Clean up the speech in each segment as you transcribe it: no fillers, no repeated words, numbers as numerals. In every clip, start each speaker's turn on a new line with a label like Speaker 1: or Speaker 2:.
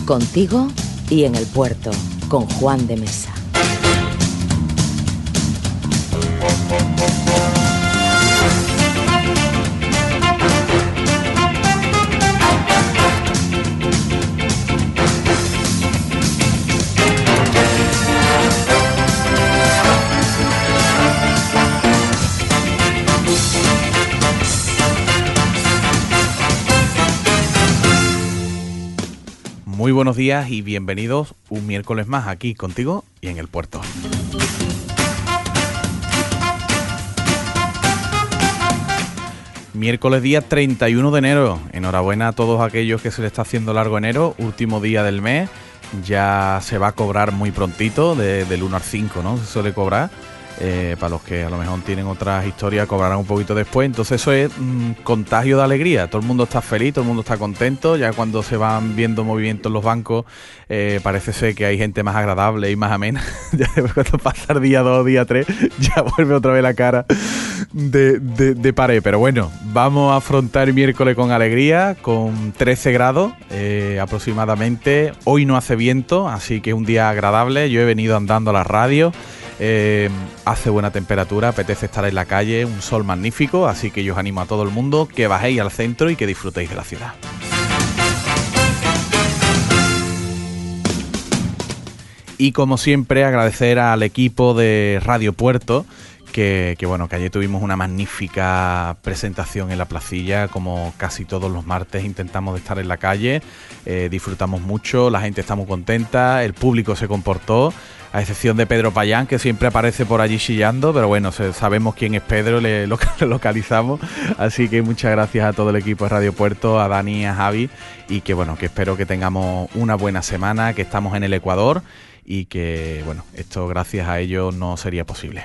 Speaker 1: Contigo y en el puerto, con Juan de Mesa.
Speaker 2: Muy buenos días y bienvenidos un miércoles más aquí contigo y en el puerto. Miércoles día 31 de enero. Enhorabuena a todos aquellos que se les está haciendo largo enero, último día del mes. Ya se va a cobrar muy prontito, del 1 al 5, ¿no? Se suele cobrar. Para los que a lo mejor tienen otras historias, cobrarán un poquito después. Entonces eso es contagio de alegría. Todo el mundo está feliz, todo el mundo está contento. Ya cuando se van viendo movimientos en los bancos, parece ser que hay gente más agradable y más amena. Ya cuando pasa el día 2, día 3, ya vuelve otra vez la cara de pared. Pero bueno, vamos a afrontar el miércoles con alegría, con 13 grados aproximadamente. Hoy no hace viento, así que es un día agradable. Yo he venido andando a la radio. Hace buena temperatura, apetece estar en la calle, un sol magnífico, así que yo os animo a todo el mundo que bajéis al centro y que disfrutéis de la ciudad. Y como siempre, agradecer al equipo de Radio Puerto, que bueno, que ayer tuvimos una magnífica presentación en la placilla. Como casi todos los martes intentamos de estar en la calle, disfrutamos mucho, la gente está muy contenta, el público se comportó, a excepción de Pedro Payán, que siempre aparece por allí chillando, pero bueno, sabemos quién es Pedro, le localizamos, así que muchas gracias a todo el equipo de Radio Puerto, a Dani, a Javi, y que bueno, que espero que tengamos una buena semana, que estamos en el Ecuador y que bueno, esto gracias a ellos no sería posible.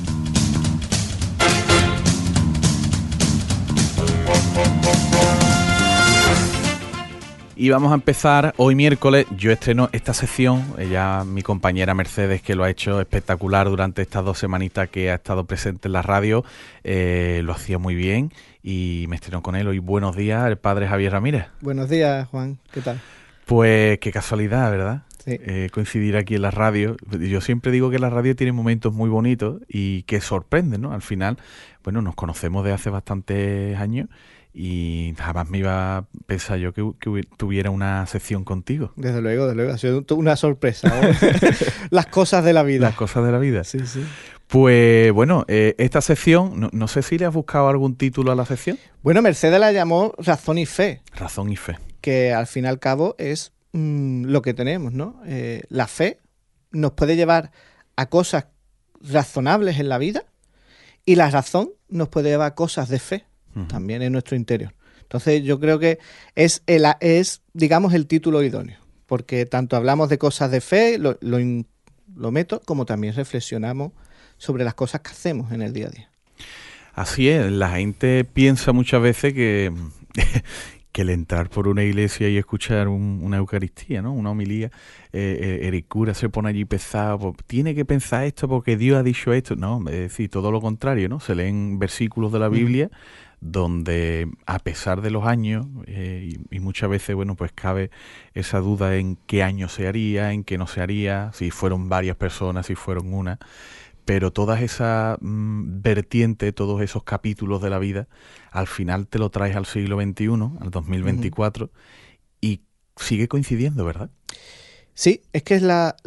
Speaker 2: Y vamos a empezar hoy miércoles. Yo estreno esta sección, ella, mi compañera Mercedes, que lo ha hecho espectacular durante estas 2 semanitas que ha estado presente en la radio, lo hacía muy bien y me estrenó con él. Hoy buenos días, el padre Javier Ramírez.
Speaker 3: Buenos días, Juan, ¿qué tal?
Speaker 2: Pues qué casualidad, ¿verdad?
Speaker 3: Sí.
Speaker 2: Coincidir aquí en la radio. Yo siempre digo que la radio tiene momentos muy bonitos y que sorprenden, ¿no? Al final, bueno, nos conocemos de hace bastantes años y jamás me iba a pensar yo que tuviera una sección contigo.
Speaker 3: Desde luego, ha sido una sorpresa, ¿no? Las cosas de la vida.
Speaker 2: Las cosas de la vida.
Speaker 3: Sí, sí.
Speaker 2: Pues bueno, esta sección, no sé si le has buscado algún título a la sección.
Speaker 3: Bueno, Mercedes la llamó Razón y Fe.
Speaker 2: Razón y Fe.
Speaker 3: Que al fin y al cabo es lo que tenemos, ¿no? La fe nos puede llevar a cosas razonables en la vida y la razón nos puede llevar a cosas de fe también en nuestro interior. Entonces yo creo que es digamos, el título idóneo, porque tanto hablamos de cosas de fe, lo meto, como también reflexionamos sobre las cosas que hacemos en el día a día. Así
Speaker 2: es, la gente piensa muchas veces que el entrar por una iglesia y escuchar una Eucaristía, ¿no? Una homilía, el cura se pone allí pesado, pues, tiene que pensar esto porque Dios ha dicho esto. No, es decir, todo lo contrario, ¿no? Se leen versículos de la Biblia donde, a pesar de los años, y muchas veces, bueno, pues cabe esa duda en qué año se haría, en qué no se haría, si fueron varias personas, si fueron una, pero todas esas vertientes, todos esos capítulos de la vida, al final te lo traes al siglo XXI, al 2024, y sigue coincidiendo, ¿verdad? Sí, es que es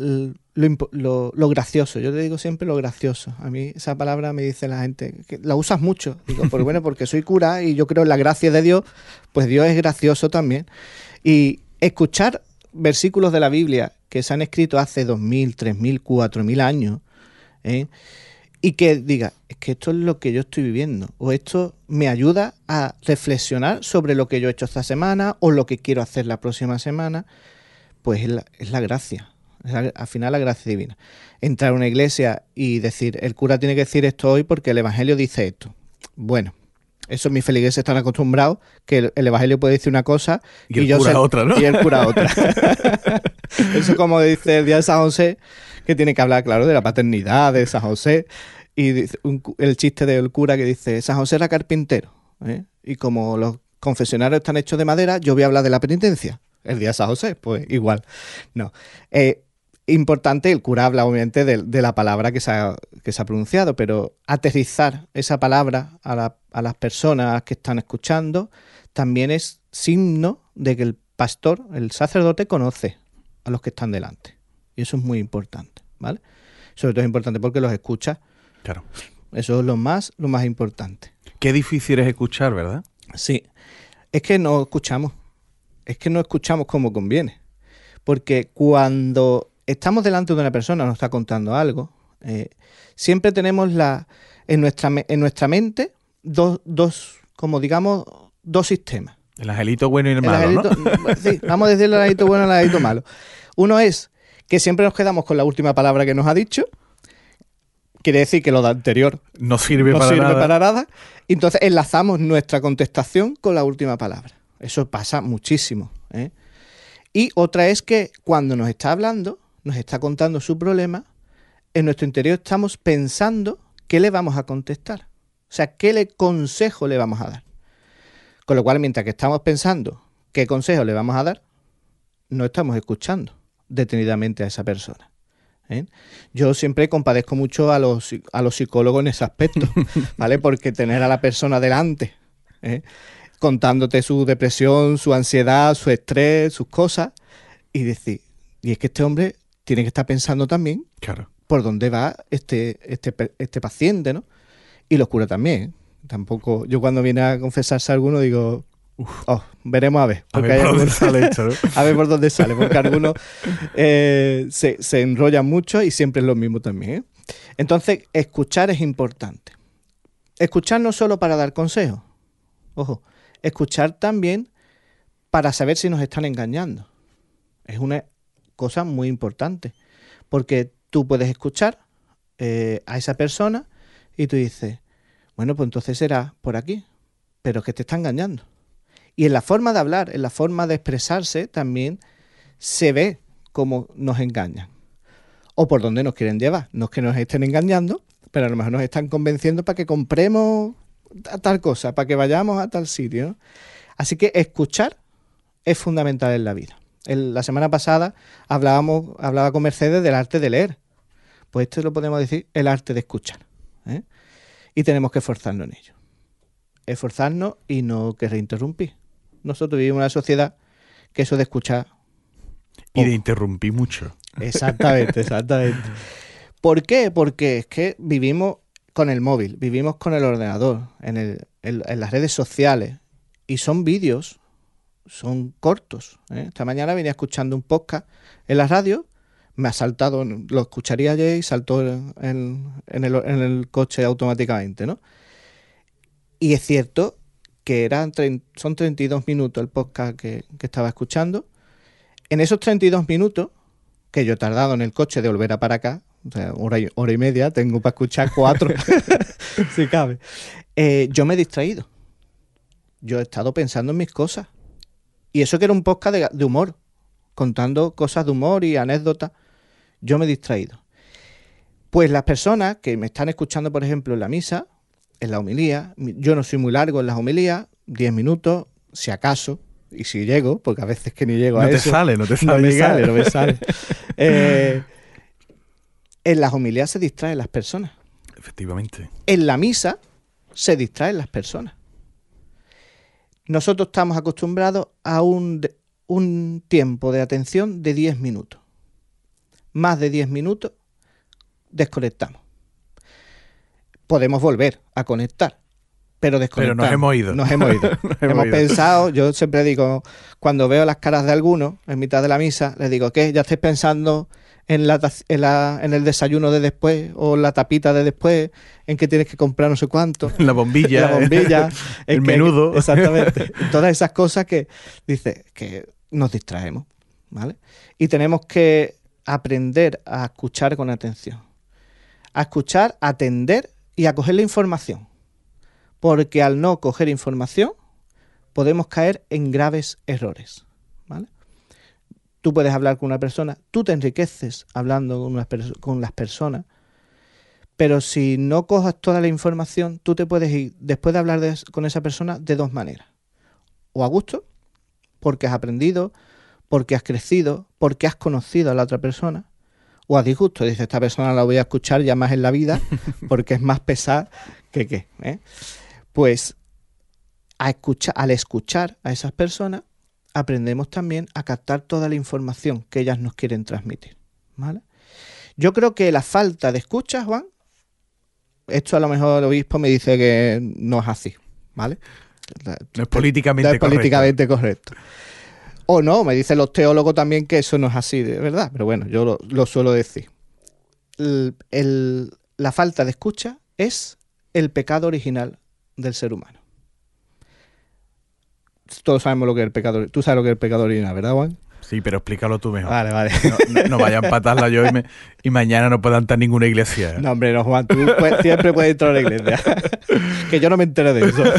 Speaker 2: lo gracioso. Yo te digo siempre lo gracioso. A mí esa palabra me dice la gente, que la usas mucho. Digo, pues bueno, porque soy cura y yo creo en la gracia de Dios, pues Dios es gracioso también. Y escuchar versículos de la Biblia que se han escrito hace 2000, 3000, 4000 años, y que diga, es que esto es lo que yo estoy viviendo, o esto me ayuda a reflexionar sobre lo que yo he hecho esta semana o lo que quiero hacer la próxima semana, pues es la gracia, al final la gracia divina. Entrar a una iglesia y decir, el cura tiene que decir esto hoy porque el evangelio dice esto. Bueno, eso mis feligreses están acostumbrados, que el evangelio puede decir una cosa y el cura otra, ¿no?
Speaker 3: Y el cura otra. Eso, como dice el día de San José, que tiene que hablar, claro, de la paternidad de San José, y dice, el chiste del cura que dice, San José era carpintero, y como los confesionarios están hechos de madera, yo voy a hablar de la penitencia. el día de San José, pues igual. No. Importante, el cura habla obviamente de la palabra que se ha pronunciado, pero aterrizar esa palabra a las personas que están escuchando también es signo de que el pastor, el sacerdote, conoce a los que están delante. Y eso es muy importante, ¿vale? Sobre todo es importante porque los escucha.
Speaker 2: Claro.
Speaker 3: Eso es lo más importante.
Speaker 2: Qué difícil es escuchar, ¿verdad?
Speaker 3: Sí. Es que no escuchamos. Es que no escuchamos como conviene. Porque cuando estamos delante de una persona, nos está contando algo, siempre tenemos en nuestra mente dos sistemas.
Speaker 2: El angelito bueno y el malo, ¿no?
Speaker 3: Sí, vamos a decir el angelito bueno y el angelito malo. Uno es que siempre nos quedamos con la última palabra que nos ha dicho. Quiere decir que lo de anterior
Speaker 2: no sirve para nada.
Speaker 3: Y entonces enlazamos nuestra contestación con la última palabra. Eso pasa muchísimo, ¿eh? Y otra es que cuando nos está hablando, nos está contando su problema, en nuestro interior estamos pensando qué le vamos a contestar. O sea, qué consejo le vamos a dar. Con lo cual, mientras que estamos pensando qué consejo le vamos a dar, no estamos escuchando detenidamente a esa persona, ¿eh? Yo siempre compadezco mucho a los psicólogos en ese aspecto, ¿vale? Porque tener a la persona delante, contándote su depresión, su ansiedad, su estrés, sus cosas, y decir, y es que este hombre tiene que estar pensando también,
Speaker 2: claro,
Speaker 3: por dónde va este paciente, ¿no? Y los curas también. Tampoco, yo cuando viene a confesarse a alguno digo, veremos a ver.
Speaker 2: A ver por dónde sale esto, ¿no?
Speaker 3: A ver por dónde sale, porque algunos se enrollan mucho y siempre es lo mismo también, ¿eh? Entonces, escuchar es importante. Escuchar no solo para dar consejos, ojo, escuchar también para saber si nos están engañando. Es una cosa muy importante, porque tú puedes escuchar a esa persona y tú dices, bueno, pues entonces será por aquí, pero es que te está engañando. Y en la forma de hablar, en la forma de expresarse, también se ve cómo nos engañan. O por dónde nos quieren llevar. No es que nos estén engañando, pero a lo mejor nos están convenciendo para que compremos tal cosa, para que vayamos a tal sitio, ¿no? Así que escuchar es fundamental en la vida. La semana pasada hablaba con Mercedes del arte de leer. Pues esto lo podemos decir, el arte de escuchar, ¿eh? Y tenemos que esforzarnos en ello. Esforzarnos y no querer interrumpir. Nosotros vivimos en una sociedad que eso de escuchar...
Speaker 2: Y de interrumpir mucho.
Speaker 3: Exactamente. ¿Por qué? Porque es que vivimos con el móvil, vivimos con el ordenador, en las redes sociales, y son vídeos, son cortos, ¿eh? Esta mañana venía escuchando un podcast en la radio, me ha saltado, lo escucharía ayer y saltó en el coche automáticamente, ¿no? Y es cierto que son 32 minutos el podcast que estaba escuchando. En esos 32 minutos, que yo he tardado en el coche de volver a para acá, o sea, hora y media, tengo para escuchar 4, si cabe. Yo me he distraído. Yo he estado pensando en mis cosas. Y eso que era un podcast de humor, contando cosas de humor y anécdotas. Yo me he distraído. Pues las personas que me están escuchando, por ejemplo, en la misa, en la homilía, yo no soy muy largo en las homilías, 10 minutos, si acaso, y si llego, porque a veces que ni llego a eso.
Speaker 2: No te sale.
Speaker 3: No me sale. En las homilías se distraen las personas.
Speaker 2: Efectivamente.
Speaker 3: En la misa se distraen las personas. Nosotros estamos acostumbrados a un tiempo de atención de 10 minutos. Más de 10 minutos desconectamos. Podemos volver a conectar, pero desconectamos.
Speaker 2: Pero nos hemos ido.
Speaker 3: Hemos pensado, yo siempre digo, cuando veo las caras de algunos en mitad de la misa, les digo, ¿qué? ¿Ya estáis pensando en el desayuno de después o la tapita de después, en que tienes que comprar no sé cuánto?
Speaker 2: La bombilla. El menudo.
Speaker 3: Exactamente. Todas esas cosas que dice que nos distraemos, ¿vale? Y tenemos que aprender a escuchar con atención. A escuchar, a atender y a coger la información. Porque al no coger información podemos caer en graves errores, ¿vale? Tú puedes hablar con una persona, tú te enriqueces hablando con las personas, pero si no cojas toda la información, tú te puedes ir, después de hablar con esa persona, de dos maneras. O a gusto, porque has aprendido, porque has crecido, porque has conocido a la otra persona, o a disgusto. Dice, esta persona la voy a escuchar ya más en la vida porque es más pesada que qué. Pues al escuchar a esas personas, aprendemos también a captar toda la información que ellas nos quieren transmitir, ¿vale? Yo creo que la falta de escucha, Juan, esto a lo mejor el obispo me dice que no es así, ¿vale?
Speaker 2: No es políticamente correcto.
Speaker 3: Políticamente correcto. O no, me dicen los teólogos también que eso no es así, de verdad. Pero bueno, yo lo suelo decir. La falta de escucha es el pecado original del ser humano. Todos sabemos lo que es el pecado. Tú sabes lo que es el pecado original, ¿verdad, Juan?
Speaker 2: Sí, pero explícalo tú mejor.
Speaker 3: Vale.
Speaker 2: No vaya a empatarla yo y mañana no pueda entrar en ninguna iglesia.
Speaker 3: No, hombre, no, Juan. Tú siempre puedes entrar a la iglesia. Que yo no me enteré de eso.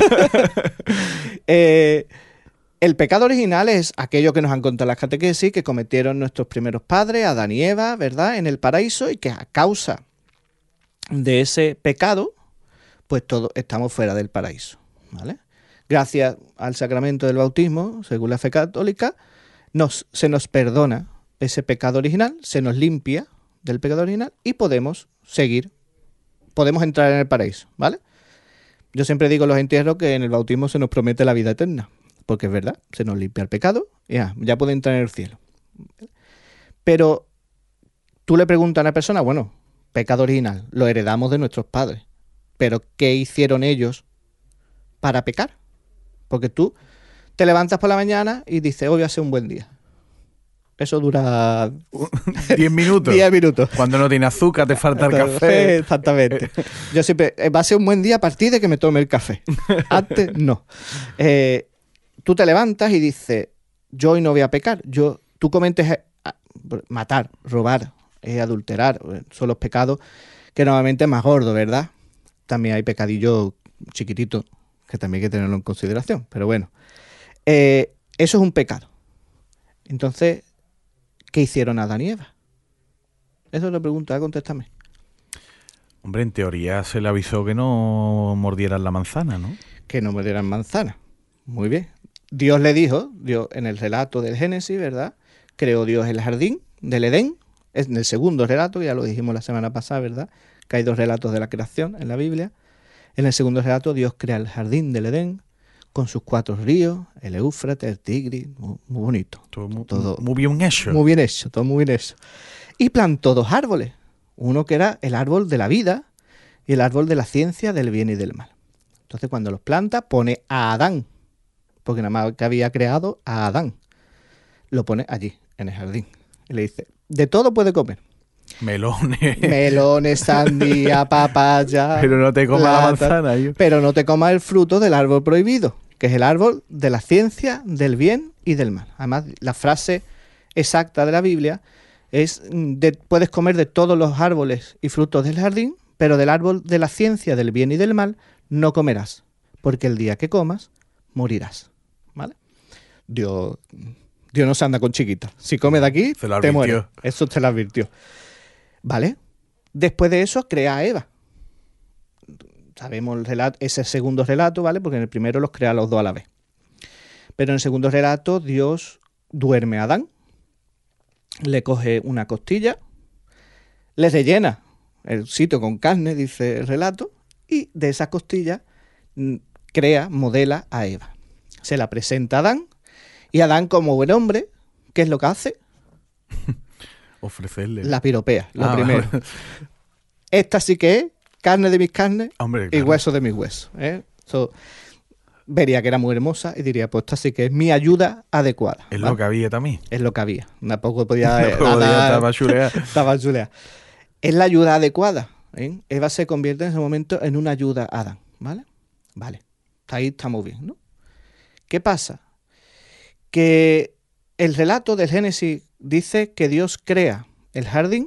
Speaker 3: El pecado original es aquello que nos han contado las catequesis que cometieron nuestros primeros padres, Adán y Eva, ¿verdad?, en el paraíso, y que a causa de ese pecado, pues todos estamos fuera del paraíso, ¿vale? Gracias al sacramento del bautismo, según la fe católica, se nos perdona ese pecado original, se nos limpia del pecado original y podemos entrar en el paraíso, ¿vale? Yo siempre digo en los entierros que en el bautismo se nos promete la vida eterna, porque es verdad, se nos limpia el pecado y ya puede entrar en el cielo. Pero tú le preguntas a una persona, bueno, pecado original, lo heredamos de nuestros padres, pero ¿qué hicieron ellos para pecar? Porque tú te levantas por la mañana y dices, hoy va a ser un buen día. Eso dura
Speaker 2: 10 minutos.
Speaker 3: 10 minutos.
Speaker 2: Cuando no tiene azúcar, te falta el café.
Speaker 3: Exactamente. Yo siempre, va a ser un buen día a partir de que me tome el café. Antes, no. Tú te levantas y dices, yo hoy no voy a pecar. Tú cometes matar, robar, adulterar. Son los pecados que normalmente es más gordo, ¿verdad? También hay pecadillos chiquititos que también hay que tenerlo en consideración. Pero bueno, eso es un pecado. Entonces, ¿qué hicieron Adán y Eva? Eso es la pregunta, contéstame.
Speaker 2: Hombre, en teoría se le avisó que no mordieran la manzana, ¿no? Que
Speaker 3: no mordieran manzana. Muy bien. Dios le dijo, en el relato del Génesis, ¿verdad? Creó Dios el jardín del Edén. Es en el segundo relato, ya lo dijimos la semana pasada, ¿verdad? Que hay 2 relatos de la creación en la Biblia. En el segundo relato, Dios crea el jardín del Edén con sus 4 ríos, el Éufrates, el Tigris, muy bonito.
Speaker 2: Todo muy bien hecho.
Speaker 3: Muy bien hecho, todo muy bien hecho. Y plantó 2 árboles. Uno que era el árbol de la vida y el árbol de la ciencia del bien y del mal. Entonces, cuando los planta, pone a Adán, porque nada más que había creado a Adán. Lo pone allí, en el jardín. Y le dice, de todo puede comer. Melones, sandía, papaya.
Speaker 2: Pero no te comas la manzana.
Speaker 3: Pero no te comas el fruto del árbol prohibido, que es el árbol de la ciencia, del bien y del mal. Además, la frase exacta de la Biblia es, puedes comer de todos los árboles y frutos del jardín, pero del árbol de la ciencia, del bien y del mal, no comerás, porque el día que comas, morirás. ¿Vale? Dios no se anda con chiquitas. Si comes de aquí, te mueres. Eso te lo advirtió. ¿Vale? Después de eso, crea a Eva. Sabemos el relato, ese segundo relato, ¿vale? Porque en el primero los crea los 2 a la vez. Pero en el segundo relato, Dios duerme a Adán, le coge una costilla, le rellena el sitio con carne, dice el relato, y de esa costilla modela a Eva. Se la presenta a Adán, y Adán, como buen hombre, ¿qué es lo que hace?
Speaker 2: Ofrecerle.
Speaker 3: La piropea, lo primero. Vale. Esta sí que es carne de mis carnes,
Speaker 2: hombre,
Speaker 3: claro, y hueso de mis huesos. Vería que era muy hermosa y diría, pues esta sí que es mi ayuda adecuada.
Speaker 2: Es, ¿vale?, lo que había también.
Speaker 3: Es lo que había. Tampoco podía...
Speaker 2: Estaba chuleada.
Speaker 3: Estaba chuleada. Es la ayuda adecuada. Eva se convierte en ese momento en una ayuda a Adán. ¿Vale? Vale. Ahí estamos bien, ¿no? ¿Qué pasa? Que el relato del Génesis dice que Dios crea el jardín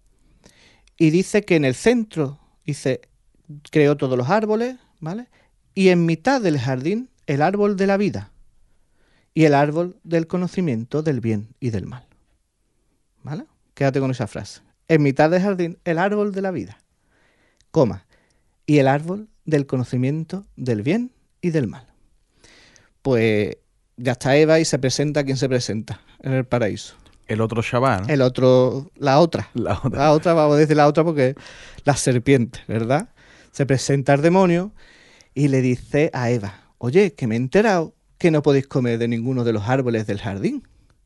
Speaker 3: y dice que en el centro creó todos los árboles, ¿vale? Y en mitad del jardín el árbol de la vida y el árbol del conocimiento del bien y del mal. ¿Vale? Quédate con esa frase. En mitad del jardín el árbol de la vida, y el árbol del conocimiento del bien y del mal. Pues ya está Eva y se presenta. ¿Quién se presenta en el paraíso?
Speaker 2: El otro Shabbat, ¿no?
Speaker 3: El otro, la otra.
Speaker 2: La otra.
Speaker 3: La otra, vamos a decir la otra porque la serpiente, ¿verdad? Se presenta el demonio y le dice a Eva, oye, que me he enterado que no podéis comer de ninguno de los árboles del jardín.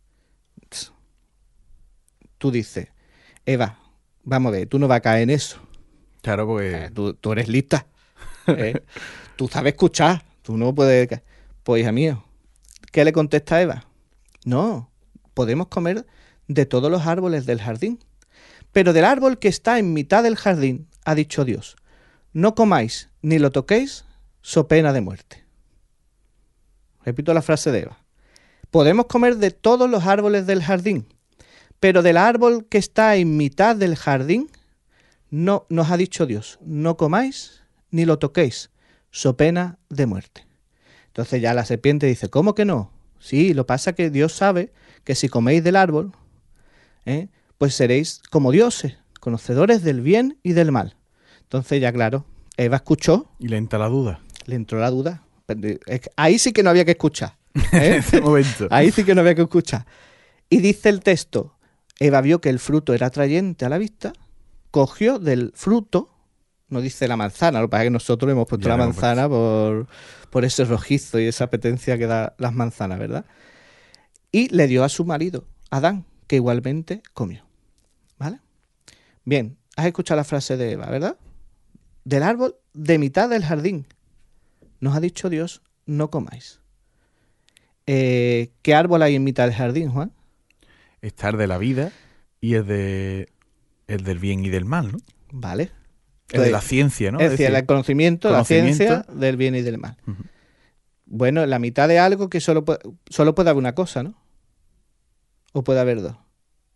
Speaker 3: Tú dices, Eva, vamos a ver, tú no vas a caer en eso.
Speaker 2: Claro, porque...
Speaker 3: Tú eres lista. Tú sabes escuchar. Tú no puedes... Pues, hija mía, ¿qué le contesta a Eva? No, podemos comer de todos los árboles del jardín. Pero del árbol que está en mitad del jardín, ha dicho Dios, no comáis ni lo toquéis, so pena de muerte. Repito la frase de Eva. Podemos comer de todos los árboles del jardín, pero del árbol que está en mitad del jardín, no nos ha dicho Dios, no comáis ni lo toquéis, so pena de muerte. Entonces ya la serpiente dice, ¿cómo que no? Sí, lo pasa que Dios sabe que si coméis del árbol, pues seréis como dioses, conocedores del bien y del mal. Entonces ya claro, Eva escuchó.
Speaker 2: Y le entra la duda.
Speaker 3: Le entró la duda. Ahí sí que no había que escuchar.
Speaker 2: En ese momento.
Speaker 3: Ahí sí que no había que escuchar. Y dice el texto, Eva vio que el fruto era atrayente a la vista, cogió del fruto, no dice la manzana, lo que pasa es que nosotros hemos puesto la manzana por ese rojizo y esa apetencia que da las manzanas, ¿verdad? Y le dio a su marido, Adán, que igualmente comió. ¿Vale? Bien, has escuchado la frase de Eva, ¿verdad? Del árbol de mitad del jardín. Nos ha dicho Dios, no comáis. ¿Qué árbol hay en mitad del jardín, Juan?
Speaker 2: Está el de la vida y el del bien y del mal, ¿no?
Speaker 3: Vale.
Speaker 2: El de la ciencia, ¿no?
Speaker 3: Es decir, el conocimiento, la ciencia del bien y del mal.
Speaker 2: Uh-huh.
Speaker 3: Bueno, en la mitad de algo que solo puede haber una cosa, ¿no? ¿O puede haber dos?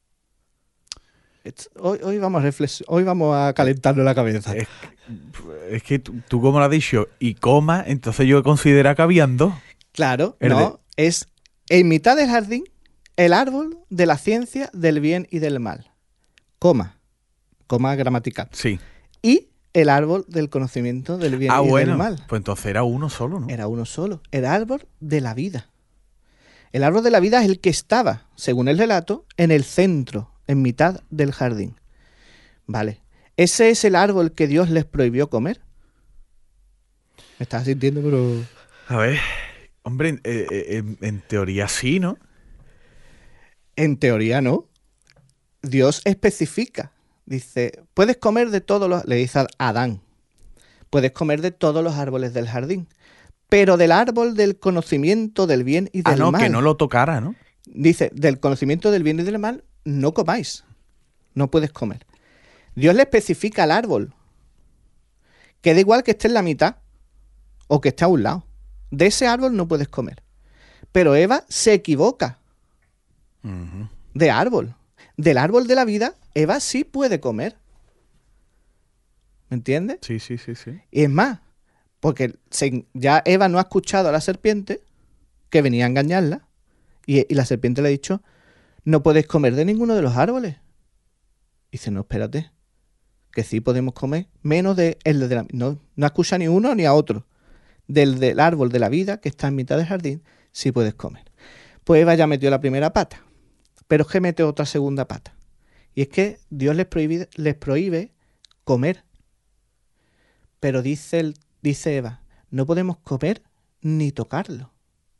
Speaker 3: Hoy vamos a calentarnos la cabeza.
Speaker 2: Es que tú como lo has dicho, y coma, entonces yo considero que habían dos.
Speaker 3: Claro, es en mitad del jardín el árbol de la ciencia del bien y del mal. Coma gramatical.
Speaker 2: Sí.
Speaker 3: Y el árbol del conocimiento del bien y del mal.
Speaker 2: Pues entonces era uno solo, ¿no?
Speaker 3: Era uno solo. El árbol de la vida. El árbol de la vida es el que estaba, según el relato, en el centro, en mitad del jardín. Vale. ¿Ese es el árbol que Dios les prohibió comer? Me estás sintiendo, pero...
Speaker 2: A ver, hombre, en teoría sí, ¿no?
Speaker 3: En teoría no. Dios especifica. Dice, puedes comer de todos los... Le dice a Adán, puedes comer de todos los árboles del jardín, pero del árbol del conocimiento del bien y del mal.
Speaker 2: Que no lo tocara, ¿no?
Speaker 3: Dice, del conocimiento del bien y del mal, no comáis. No puedes comer. Dios le especifica al árbol. Que da igual que esté en la mitad o que esté a un lado. De ese árbol no puedes comer. Pero Eva se equivoca.
Speaker 2: Uh-huh.
Speaker 3: De árbol. Del árbol de la vida, Eva sí puede comer. ¿Me entiendes?
Speaker 2: Sí.
Speaker 3: Y es más, porque ya Eva no ha escuchado a la serpiente que venía a engañarla y la serpiente le ha dicho, no puedes comer de ninguno de los árboles. Y dice, no, espérate, que sí podemos comer, menos de el de la... No escucha ni uno ni a otro. Del árbol de la vida, que está en mitad del jardín, sí puedes comer. Pues Eva ya metió la primera pata. Pero es que mete otra segunda pata. Y es que Dios les prohíbe comer. Pero dice Eva, no podemos comer ni tocarlo.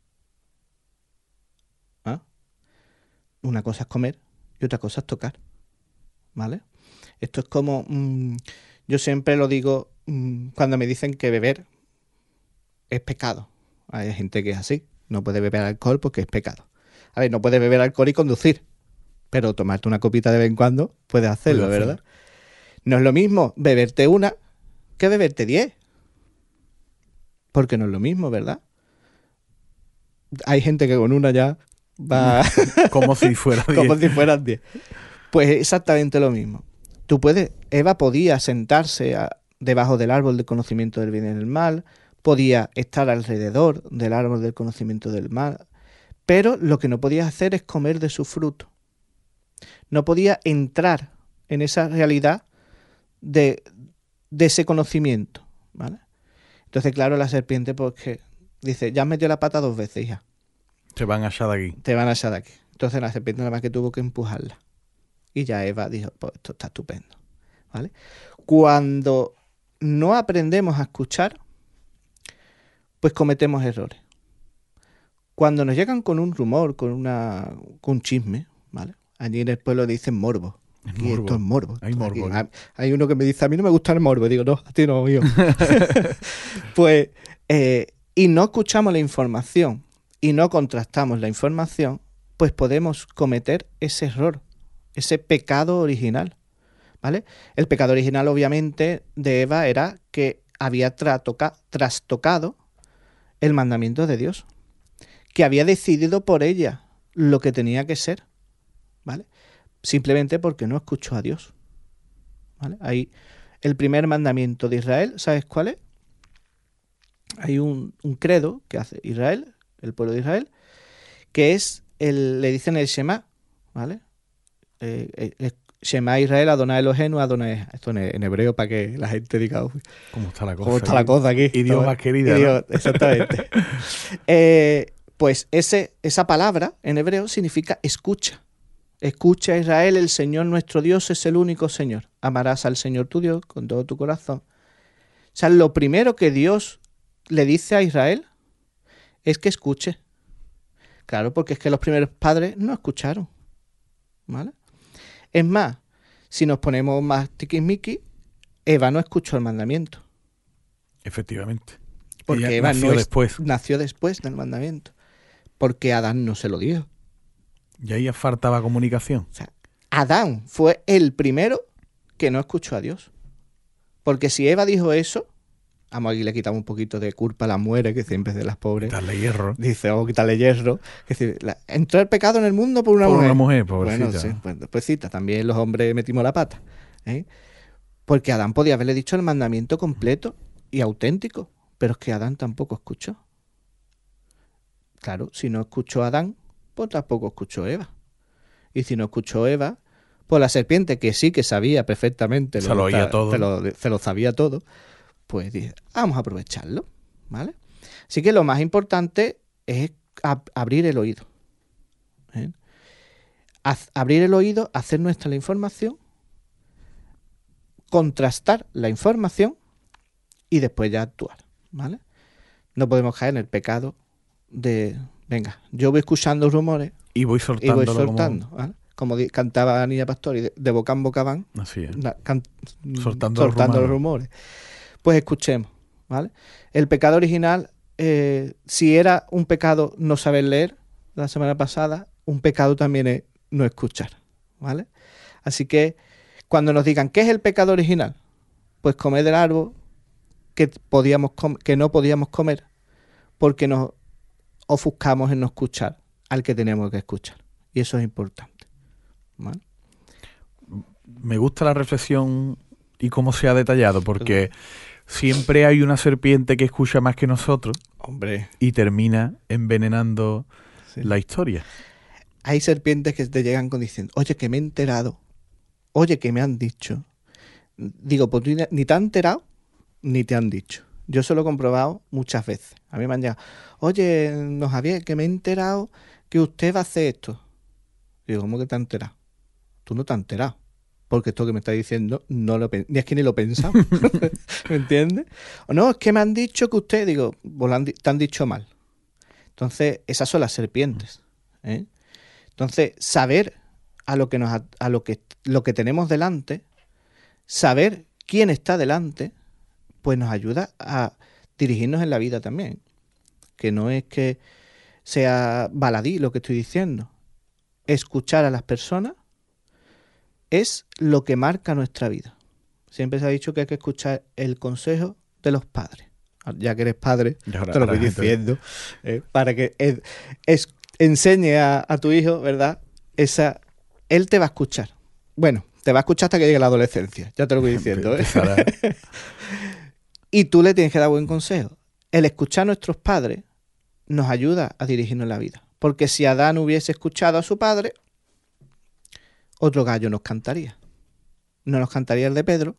Speaker 3: ¿Ah? Una cosa es comer y otra cosa es tocar. ¿Vale? Esto es como... yo siempre lo digo cuando me dicen que beber es pecado. Hay gente que es así. No puede beber alcohol porque es pecado. A ver, no puedes beber alcohol y conducir, pero tomarte una copita de vez en cuando puedes hacerlo, ¿verdad? No es lo mismo beberte una que beberte 10. Porque no es lo mismo, ¿verdad? Hay gente que con una ya va...
Speaker 2: Como si fuera 10.
Speaker 3: Como si fueran 10. Pues exactamente lo mismo. Eva podía sentarse debajo del árbol del conocimiento del bien y del mal, podía estar alrededor del árbol del conocimiento del mal, pero lo que no podía hacer es comer de su fruto. No podía entrar en esa realidad de ese conocimiento, ¿vale? Entonces, claro, la serpiente, pues que dice, ya has metido la pata 2 veces, hija.
Speaker 2: Te van a echar de aquí.
Speaker 3: Te van a echar de aquí. Entonces la serpiente nada más que tuvo que empujarla. Y ya Eva dijo, pues esto está estupendo. ¿Vale? Cuando no aprendemos a escuchar, pues cometemos errores. Cuando nos llegan con un rumor, con un chisme, ¿vale? Allí en el pueblo dicen morbo. Aquí esto es morbo.
Speaker 2: Hay morbo.
Speaker 3: Aquí. Hay uno que me dice, a mí no me gusta el morbo. Digo, no, a ti no, mío. Pues, y no escuchamos la información y no contrastamos la información, pues podemos cometer ese error, ese pecado original, ¿vale? El pecado original, obviamente, de Eva era que había trastocado el mandamiento de Dios, que había decidido por ella lo que tenía que ser, ¿vale? Simplemente porque no escuchó a Dios, ¿vale? Ahí, el primer mandamiento de Israel, ¿sabes cuál es? Hay un credo que hace Israel, el pueblo de Israel, que es, le dicen el Shema, ¿vale? Shema Israel, Adonai Eloheinu, Adonai Echad. Esto en hebreo para que la gente diga, uy,
Speaker 2: ¿Cómo está la cosa?
Speaker 3: ¿cómo está la cosa aquí?
Speaker 2: Idioma querida, ¿no?
Speaker 3: Exactamente. Pues esa palabra en hebreo significa escucha. Escucha, Israel, el Señor nuestro Dios es el único Señor. Amarás al Señor tu Dios con todo tu corazón. O sea, lo primero que Dios le dice a Israel es que escuche. Claro, porque es que los primeros padres no escucharon, ¿vale? Es más, si nos ponemos más tiquismiquis, Eva no escuchó el mandamiento.
Speaker 2: Efectivamente.
Speaker 3: Porque
Speaker 2: Ella
Speaker 3: Eva
Speaker 2: nació
Speaker 3: después del mandamiento. Porque Adán no se lo dio.
Speaker 2: Y ahí faltaba comunicación.
Speaker 3: O sea, Adán fue el primero que no escuchó a Dios. Porque si Eva dijo eso, vamos, aquí le quitamos un poquito de culpa a la mujer, que siempre es de las pobres.
Speaker 2: Quitarle hierro.
Speaker 3: Dice, vamos a quitarle hierro. Es decir, entró el pecado en el mundo por una
Speaker 2: Por
Speaker 3: mujer.
Speaker 2: una mujer, pobrecita.
Speaker 3: Bueno, sí, pues pobrecita, también los hombres metimos la pata. Porque Adán podía haberle dicho el mandamiento completo y auténtico, pero es que Adán tampoco escuchó. Claro, si no escuchó a Adán, pues tampoco escuchó Eva. Y si no escuchó Eva, pues la serpiente, que sí que sabía perfectamente,
Speaker 2: se lo oía todo.
Speaker 3: se lo sabía todo, pues dije, vamos a aprovecharlo, ¿vale? Así que lo más importante es abrir el oído. Abrir el oído, hacer nuestra la información, contrastar la información y después ya actuar, ¿vale? No podemos caer en el pecado de, venga, yo voy escuchando rumores
Speaker 2: y voy soltando.
Speaker 3: ¿vale? Como cantaba Niña Pastori, de boca en boca van.
Speaker 2: Así es.
Speaker 3: Soltando los rumores. Pues escuchemos, ¿vale? El pecado original, si era un pecado no saber leer, la semana pasada, un pecado también es no escuchar, ¿vale? Así que cuando nos digan ¿qué es el pecado original? Pues comer del árbol que no podíamos comer porque nos ofuscamos en no escuchar al que tenemos que escuchar. Y eso es importante, ¿vale?
Speaker 2: Me gusta la reflexión y cómo se ha detallado, porque siempre hay una serpiente que escucha más que nosotros.
Speaker 3: Hombre.
Speaker 2: Y termina envenenando la historia.
Speaker 3: Hay serpientes que te llegan diciendo, oye, que me he enterado, oye, que me han dicho. Digo, pues ni te han enterado, ni te han dicho. Yo se lo he comprobado muchas veces. A mí me han llegado, oye, no Javier, que me he enterado que usted va a hacer esto. Digo, ¿cómo que te has enterado? Tú no te has enterado. Porque esto que me está diciendo, ni es que ni lo he pensado. ¿Me entiendes? O no, es que me han dicho que usted, digo, te han dicho mal. Entonces, esas son las serpientes. Entonces, saber lo que tenemos delante, saber quién está delante, pues nos ayuda a dirigirnos en la vida también. Que no es que sea baladí lo que estoy diciendo. Escuchar a las personas es lo que marca nuestra vida. Siempre se ha dicho que hay que escuchar el consejo de los padres. Ya que eres padre, te lo voy diciendo, para que enseñe a tu hijo, ¿verdad? Él te va a escuchar. Bueno, te va a escuchar hasta que llegue la adolescencia, ya te lo voy diciendo. Y tú le tienes que dar buen consejo. El escuchar a nuestros padres nos ayuda a dirigirnos en la vida. Porque si Adán hubiese escuchado a su padre, otro gallo nos cantaría. No nos cantaría el de Pedro,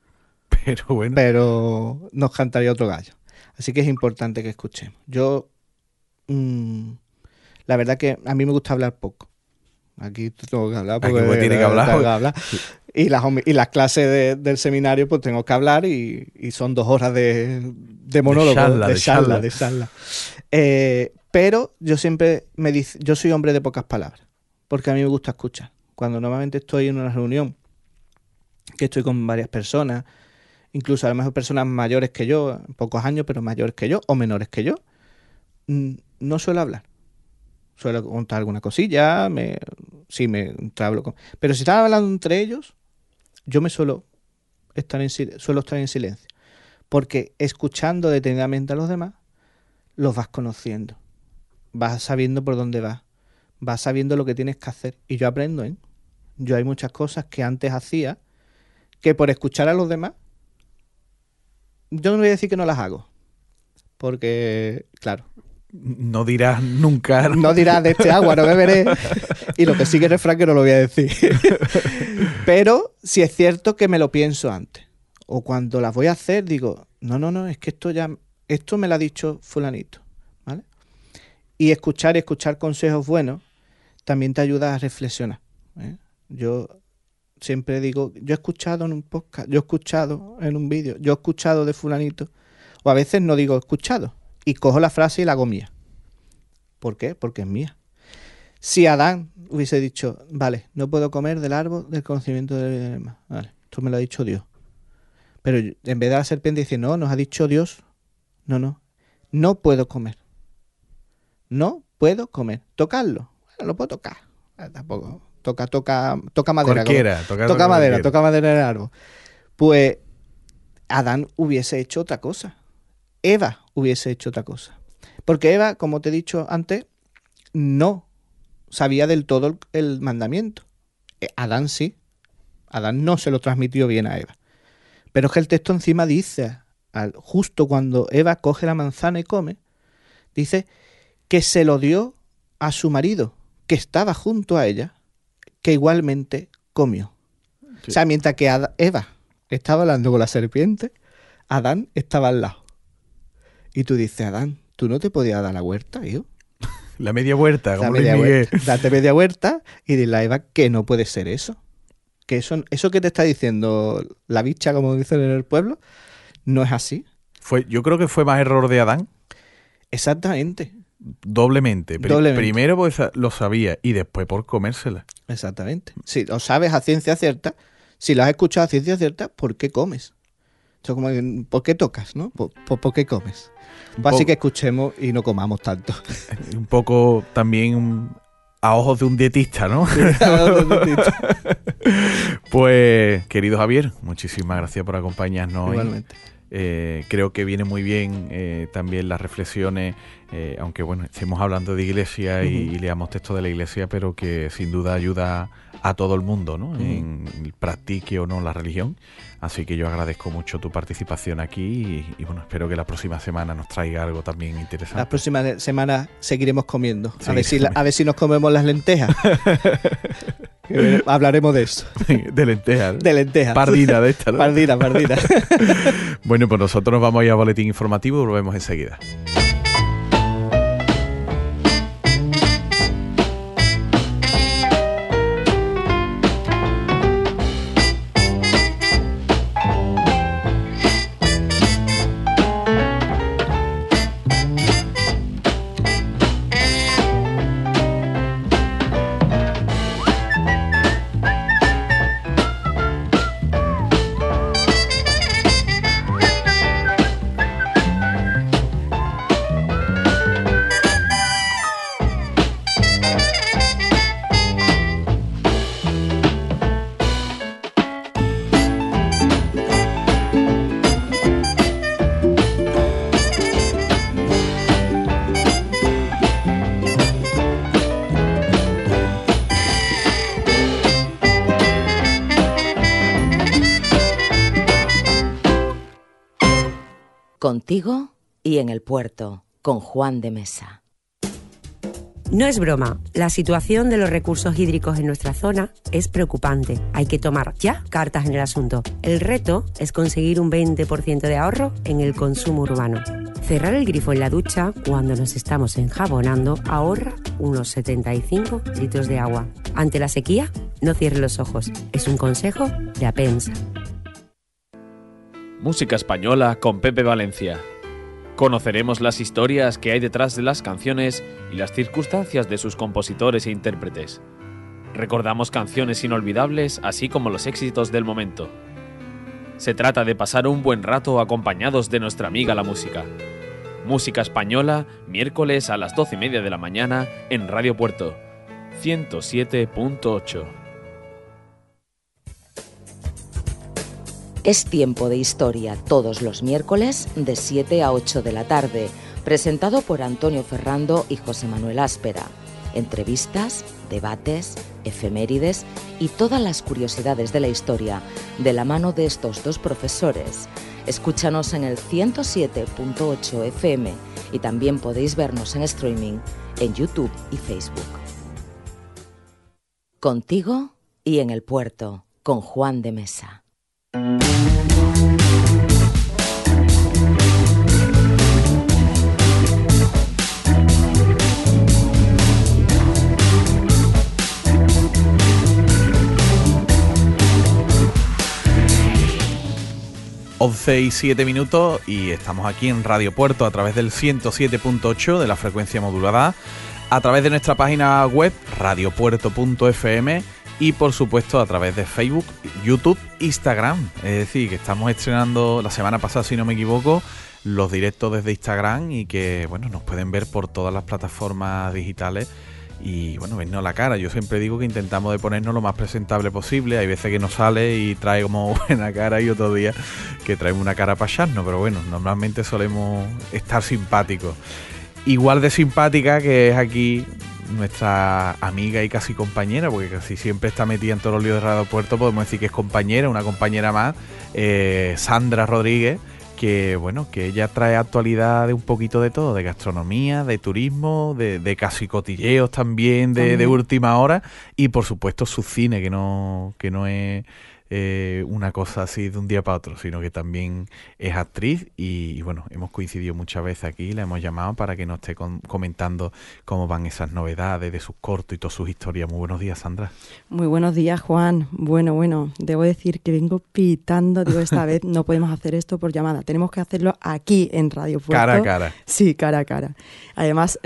Speaker 3: pero nos cantaría otro gallo. Así que es importante que escuchemos. Yo La verdad que a mí me gusta hablar poco. Aquí tengo que hablar porque
Speaker 2: Aquí tiene que hablar.
Speaker 3: Y las clases del seminario pues tengo que hablar y son 2 horas de monólogo, de charla. Pero yo siempre yo soy hombre de pocas palabras, porque a mí me gusta escuchar. Cuando normalmente estoy en una reunión, que estoy con varias personas, incluso a lo mejor personas mayores que yo, pocos años, pero mayores que yo o menores que yo, no suelo hablar. Suelo contar alguna cosilla, pero si están hablando entre ellos, yo suelo estar en silencio. Porque escuchando detenidamente a los demás, los vas conociendo. Vas sabiendo por dónde vas sabiendo lo que tienes que hacer. Y yo aprendo, ¿eh? Yo hay muchas cosas que antes hacía que por escuchar a los demás, yo no voy a decir que no las hago. Porque, claro,
Speaker 2: no dirás nunca.
Speaker 3: No dirás de este agua, no beberé. Y lo que sigue el refrán que no lo voy a decir. Pero sí es cierto que me lo pienso antes. O cuando las voy a hacer digo, no, es que esto me lo ha dicho fulanito, ¿vale? Y escuchar consejos buenos también te ayuda a reflexionar, ¿eh? Yo siempre digo, yo he escuchado en un podcast, yo he escuchado en un vídeo, yo he escuchado de fulanito. O a veces no digo escuchado. Y cojo la frase y la hago mía. ¿Por qué? Porque es mía. Si Adán hubiese dicho, vale, no puedo comer del árbol del conocimiento del mal. Vale, esto me lo ha dicho Dios. Pero en vez de la serpiente dice, no, nos ha dicho Dios. No puedo comer. No puedo comer. ¿Tocarlo? Bueno, lo puedo tocar. Tampoco. Toca madera. Toca madera en el árbol. Pues Adán hubiese hecho otra cosa. Eva hubiese hecho otra cosa. Porque Eva, como te he dicho antes, no sabía del todo el mandamiento. Adán sí. Adán no se lo transmitió bien a Eva. Pero es que el texto encima dice, justo cuando Eva coge la manzana y come, dice que se lo dio a su marido, que estaba junto a ella, que igualmente comió. Sí. O sea, mientras que Eva estaba hablando con la serpiente, Adán estaba al lado. Y tú dices, Adán, ¿tú no te podías dar la vuelta, hijo?
Speaker 2: La media vuelta, como
Speaker 3: Luis Miguel. Date media vuelta y dile a Eva que no puede ser eso. Que eso que te está diciendo la bicha, como dicen en el pueblo, no es así.
Speaker 2: Yo creo que fue más error de Adán.
Speaker 3: Exactamente.
Speaker 2: Doblemente. Primero pues lo sabía y después por comérsela.
Speaker 3: Exactamente. Si lo sabes a ciencia cierta, si lo has escuchado a ciencia cierta, ¿por qué comes? Esto como, ¿por qué tocas, no? ¿Por qué comes? Así que escuchemos y no comamos tanto.
Speaker 2: Un poco también a ojos de un dietista, ¿no? Sí, pues, querido Javier, muchísimas gracias por acompañarnos.
Speaker 3: Igualmente.
Speaker 2: Creo que viene muy bien también las reflexiones, aunque bueno, estemos hablando de iglesia y leamos textos de la iglesia, pero que sin duda ayuda a todo el mundo, ¿no? En practique o no la religión. Así que yo agradezco mucho tu participación aquí y bueno, espero que la próxima semana nos traiga algo también interesante.
Speaker 3: La próxima semana seguiremos comiendo. A ver si nos comemos las lentejas. Hablaremos de eso.
Speaker 2: De lentejas.
Speaker 3: De lentejas.
Speaker 2: Pardina de esta, ¿no?
Speaker 3: Pardina.
Speaker 2: Bueno, pues nosotros nos vamos a ir a boletín informativo y volvemos enseguida.
Speaker 1: Contigo y en el puerto, con Juan de Mesa.
Speaker 4: No es broma, la situación de los recursos hídricos en nuestra zona es preocupante. Hay que tomar ya cartas en el asunto. El reto es conseguir un 20% de ahorro en el consumo urbano. Cerrar el grifo en la ducha cuando nos estamos enjabonando ahorra unos 75 litros de agua. Ante la sequía, no cierre los ojos. Es un consejo de Apensa.
Speaker 5: Música española con Pepe Valencia. Conoceremos las historias que hay detrás de las canciones y las circunstancias de sus compositores e intérpretes. Recordamos canciones inolvidables, así como los éxitos del momento. Se trata de pasar un buen rato acompañados de nuestra amiga la música. Música española, miércoles a las 12:30 de la mañana en Radio Puerto, 107.8.
Speaker 1: Es tiempo de historia todos los miércoles de 7 a 8 de la tarde, presentado por Antonio Ferrando y José Manuel Áspera. Entrevistas, debates, efemérides y todas las curiosidades de la historia de la mano de estos dos profesores. Escúchanos en el 107.8 FM y también podéis vernos en streaming en YouTube y Facebook. Contigo y en el puerto, con Juan de Mesa.
Speaker 2: 11:07 y estamos aquí en Radio Puerto a través del 107.8 de la frecuencia modulada, a través de nuestra página web radiopuerto.fm y por supuesto a través de Facebook, YouTube, Instagram. Es decir, que estamos estrenando la semana pasada, si no me equivoco, los directos desde Instagram y que bueno, nos pueden ver por todas las plataformas digitales. Y bueno, vernos la cara. Yo siempre digo que intentamos de ponernos lo más presentable posible. Hay veces que nos sale y trae como buena cara y otros días que traemos una cara para echarnos. Pero bueno, normalmente solemos estar simpáticos. Igual de simpática que es aquí nuestra amiga y casi compañera, porque casi siempre está metida en todos los líos de Radio Puerto. Podemos decir que es compañera, una compañera más, Sandra Rodríguez, que bueno, que ella trae actualidad de un poquito de todo, de gastronomía, de turismo, de casi cotilleos también, de última hora, y por supuesto su cine, que no es una cosa así de un día para otro, sino que también es actriz y bueno, hemos coincidido muchas veces aquí, la hemos llamado para que nos esté comentando cómo van esas novedades de sus cortos y todas sus historias. Muy buenos días, Sandra.
Speaker 6: Muy buenos días, Juan. Bueno, debo decir que vengo pitando, digo, esta vez no podemos hacer esto por llamada, tenemos que hacerlo aquí en Radio Puerto.
Speaker 2: Cara a cara.
Speaker 6: Sí, cara a cara. Además,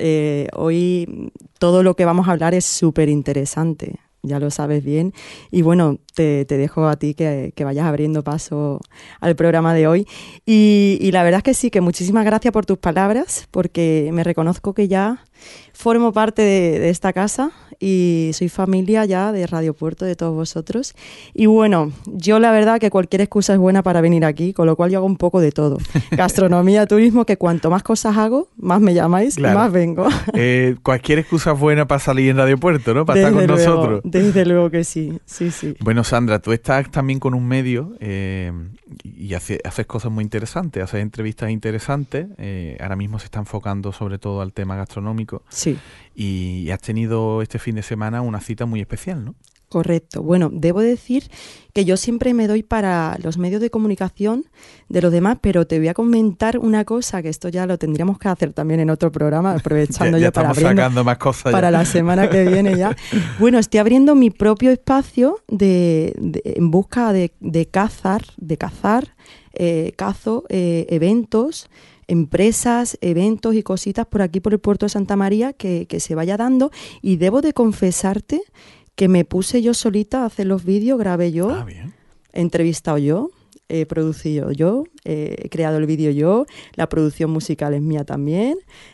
Speaker 6: hoy todo lo que vamos a hablar es súper interesante. Ya lo sabes bien. Y bueno, te dejo a ti que vayas abriendo paso al programa de hoy. Y la verdad es que sí, que muchísimas gracias por tus palabras, porque me reconozco que ya formo parte de esta casa y soy familia ya de Radio Puerto, de todos vosotros. Y bueno, yo la verdad que cualquier excusa es buena para venir aquí, con lo cual yo hago un poco de todo. Gastronomía, turismo, que cuanto más cosas hago, más me llamáis, claro, y más vengo.
Speaker 2: Cualquier excusa es buena para salir en Radio Puerto, ¿no? Para estar con nosotros.
Speaker 6: Desde luego que sí, sí.
Speaker 2: Bueno, Sandra, tú estás también con un medio y haces cosas muy interesantes, haces entrevistas interesantes. Ahora mismo se está enfocando sobre todo al tema gastronómico.
Speaker 6: Sí.
Speaker 2: Y has tenido este fin de semana una cita muy especial, ¿no?
Speaker 6: Correcto. Bueno, debo decir que yo siempre me doy para los medios de comunicación de los demás, pero te voy a comentar una cosa, que esto ya lo tendríamos que hacer también en otro programa, aprovechando
Speaker 2: ya
Speaker 6: para
Speaker 2: estamos sacando más cosas
Speaker 6: para la semana que viene ya. Bueno, estoy abriendo mi propio espacio en busca de cazar, cazo eventos, empresas, eventos y cositas por aquí por el puerto de Santa María que se vaya dando, y debo de confesarte que me puse yo solita a hacer los vídeos, grabé yo,
Speaker 2: bien.
Speaker 6: He entrevistado yo, he producido yo, he creado el vídeo yo, la producción musical es mía también,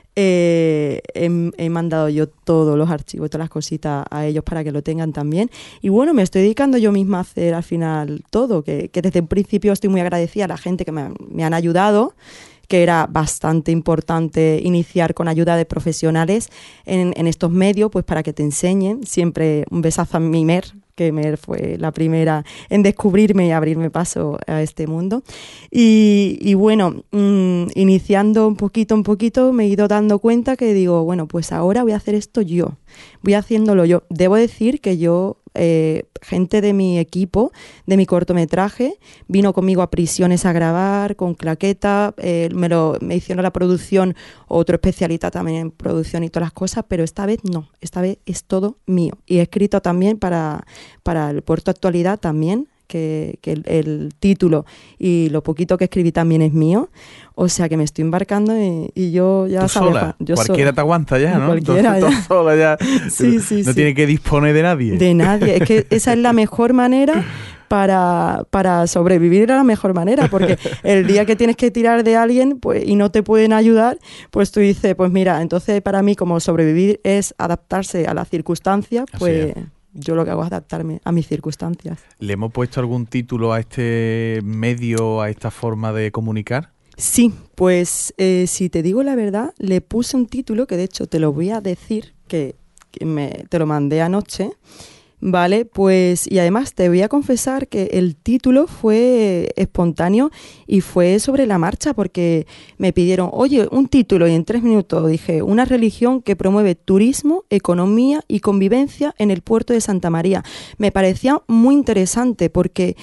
Speaker 6: he mandado yo todos los archivos, todas las cositas a ellos para que lo tengan también, y bueno, me estoy dedicando yo misma a hacer al final todo, que desde un principio estoy muy agradecida a la gente que me han ayudado, que era bastante importante iniciar con ayuda de profesionales en estos medios, pues para que te enseñen. Siempre un besazo a mi Mer, que Mer fue la primera en descubrirme y abrirme paso a este mundo. Y bueno, iniciando un poquito, me he ido dando cuenta que digo, bueno, pues ahora voy a hacer esto yo, voy haciéndolo yo. Debo decir que yo gente de mi equipo, de mi cortometraje, vino conmigo a Prisiones a grabar, con claqueta, me hicieron la producción, otro especialista también en producción y todas las cosas, pero esta vez no, esta vez es todo mío. Y he escrito también para el Puerto Actualidad también, que el título y lo poquito que escribí también es mío, o sea que me estoy embarcando y yo ya
Speaker 2: ¿Tú
Speaker 6: sabes,
Speaker 2: sola?
Speaker 6: yo
Speaker 2: Cualquiera
Speaker 6: sola.
Speaker 2: te aguanta ya, ¿no?
Speaker 6: Cualquiera
Speaker 2: Tú
Speaker 6: ya.
Speaker 2: sola ya.
Speaker 6: Sí, sí,
Speaker 2: no
Speaker 6: sí.
Speaker 2: tiene que disponer de nadie.
Speaker 6: De nadie, es que esa es la mejor manera para sobrevivir, a la mejor manera, porque el día que tienes que tirar de alguien pues y no te pueden ayudar, pues tú dices, pues mira, entonces para mí como sobrevivir es adaptarse a las circunstancias, pues yo lo que hago es adaptarme a mis circunstancias.
Speaker 2: ¿Le hemos puesto algún título a este medio, a esta forma de comunicar?
Speaker 6: Sí, pues si te digo la verdad, le puse un título que de hecho te lo voy a decir, que te lo mandé anoche, ¿vale? Pues y además te voy a confesar que el título fue espontáneo y fue sobre la marcha, porque me pidieron, oye, un título, y en 3 minutos dije, una religión que promueve turismo, economía y convivencia en el puerto de Santa María. Me parecía muy interesante porque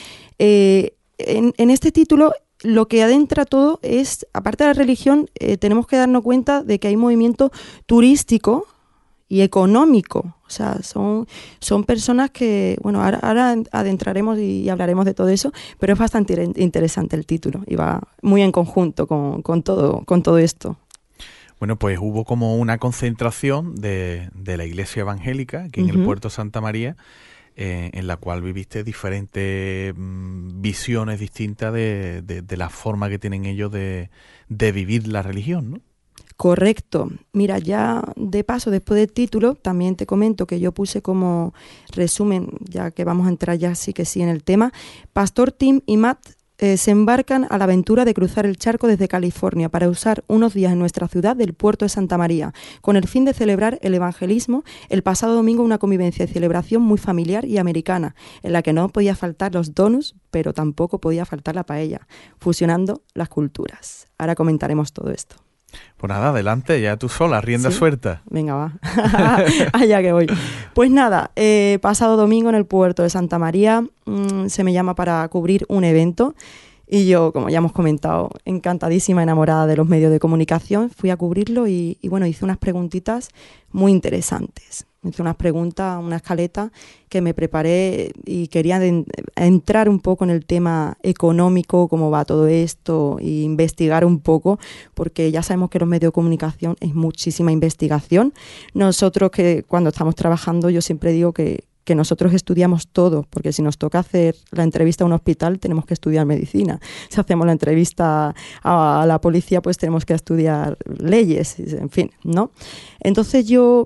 Speaker 6: en este título lo que adentra todo es, aparte de la religión, tenemos que darnos cuenta de que hay movimiento turístico y económico. O sea, son personas que, bueno, ahora adentraremos y hablaremos de todo eso, pero es bastante interesante el título y va muy en conjunto con todo esto.
Speaker 2: Bueno, pues hubo como una concentración de la Iglesia Evangélica aquí en el Puerto Santa María, en la cual viviste diferentes visiones distintas de la forma que tienen ellos de vivir la religión, ¿no?
Speaker 6: Correcto. Mira, ya de paso, después del título, también te comento que yo puse como resumen, ya que vamos a entrar ya sí que sí en el tema, Pastor Tim y Matt se embarcan a la aventura de cruzar el charco desde California para usar unos días en nuestra ciudad del puerto de Santa María, con el fin de celebrar el evangelismo. El pasado domingo una convivencia y celebración muy familiar y americana, en la que no podía faltar los donuts, pero tampoco podía faltar la paella, fusionando las culturas. Ahora comentaremos todo esto.
Speaker 2: Pues nada, adelante, ya tú sola, rienda suelta.
Speaker 6: Venga, va. Allá que voy. Pues nada, pasado domingo en el puerto de Santa María se me llama para cubrir un evento y yo, como ya hemos comentado, encantadísima, enamorada de los medios de comunicación, fui a cubrirlo y bueno, hice unas preguntitas muy interesantes. Hice unas preguntas, una escaleta que me preparé y quería entrar un poco en el tema económico, cómo va todo esto, e investigar un poco, porque ya sabemos que los medios de comunicación es muchísima investigación. Nosotros que cuando estamos trabajando, yo siempre digo que nosotros estudiamos todo, porque si nos toca hacer la entrevista a un hospital, tenemos que estudiar medicina. Si hacemos la entrevista a la policía, pues tenemos que estudiar leyes, en fin, ¿no? Entonces yo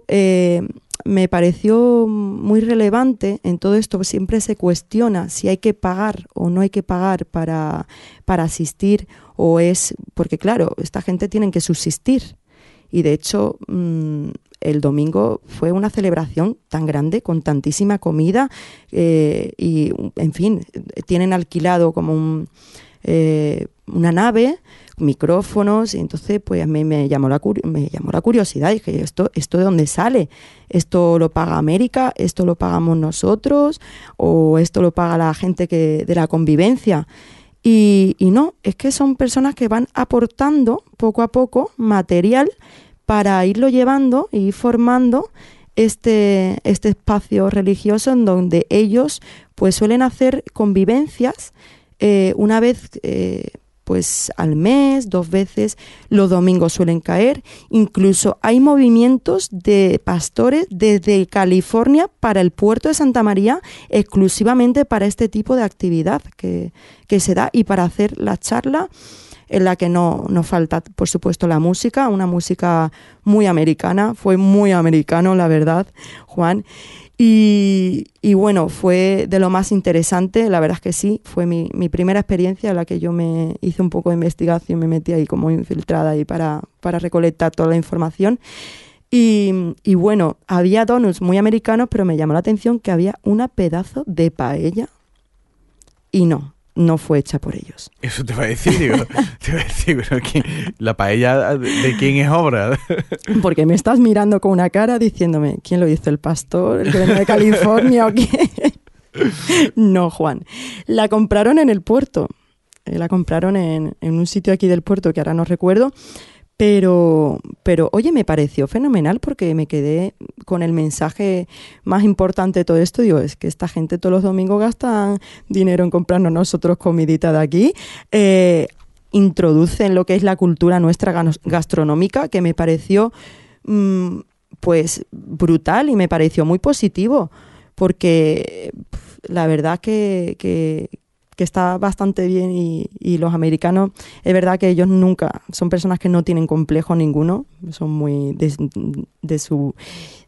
Speaker 6: me pareció muy relevante en todo esto, siempre se cuestiona si hay que pagar o no hay que pagar para asistir, o es, porque claro, esta gente tiene que subsistir. Y de hecho, el domingo fue una celebración tan grande, con tantísima comida, y en fin, tienen alquilado como una nave, micrófonos, y entonces pues a mí me llamó la curiosidad, y dije, ¿esto de dónde sale? ¿Esto lo paga América? ¿Esto lo pagamos nosotros? ¿O esto lo paga la gente de la convivencia? Y no, es que son personas que van aportando poco a poco material para irlo llevando y ir formando este espacio religioso, en donde ellos pues suelen hacer convivencias una vez pues al mes, 2 veces, los domingos suelen caer. Incluso hay movimientos de pastores desde California para el puerto de Santa María, exclusivamente para este tipo de actividad que se da, y para hacer la charla, en la que no falta, por supuesto, la música, una música muy americana. Fue muy americano, la verdad, Juan. Y bueno, fue de lo más interesante, la verdad es que sí, fue mi primera experiencia en la que yo me hice un poco de investigación, me metí ahí como infiltrada ahí para recolectar toda la información. Y bueno, había donuts muy americanos, pero me llamó la atención que había una pedazo de paella. Y no, no fue hecha por ellos.
Speaker 2: Eso te va a decir, digo, pero ¿la paella de quién es obra?
Speaker 6: Porque me estás mirando con una cara diciéndome, ¿quién lo hizo? ¿El pastor? ¿El que viene de California o qué? No, Juan. La compraron en el puerto. La compraron en un sitio aquí del puerto que ahora no recuerdo. Pero, oye, me pareció fenomenal porque me quedé con el mensaje más importante de todo esto. Digo, es que esta gente todos los domingos gastan dinero en comprarnos nosotros comidita de aquí. Introducen lo que es la cultura nuestra gastronómica, que me pareció pues brutal y me pareció muy positivo. Porque la verdad que está bastante bien y los americanos, es verdad que ellos nunca, son personas que no tienen complejo ninguno, son muy de su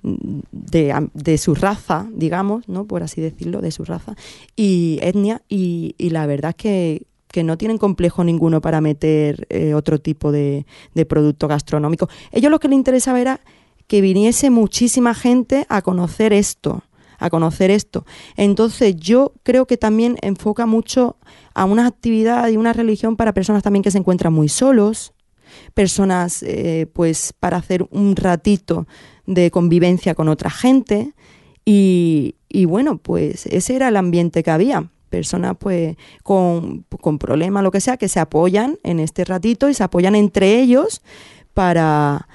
Speaker 6: raza, digamos, ¿no? Por así decirlo, de su raza y etnia, y la verdad que no tienen complejo ninguno para meter otro tipo de producto gastronómico. Ellos lo que les interesaba era que viniese muchísima gente a conocer esto. Entonces yo creo que también enfoca mucho a una actividad y una religión para personas también que se encuentran muy solos, personas pues para hacer un ratito de convivencia con otra gente y bueno, pues ese era el ambiente que había. Personas pues con problemas, lo que sea, que se apoyan en este ratito y se apoyan entre ellos para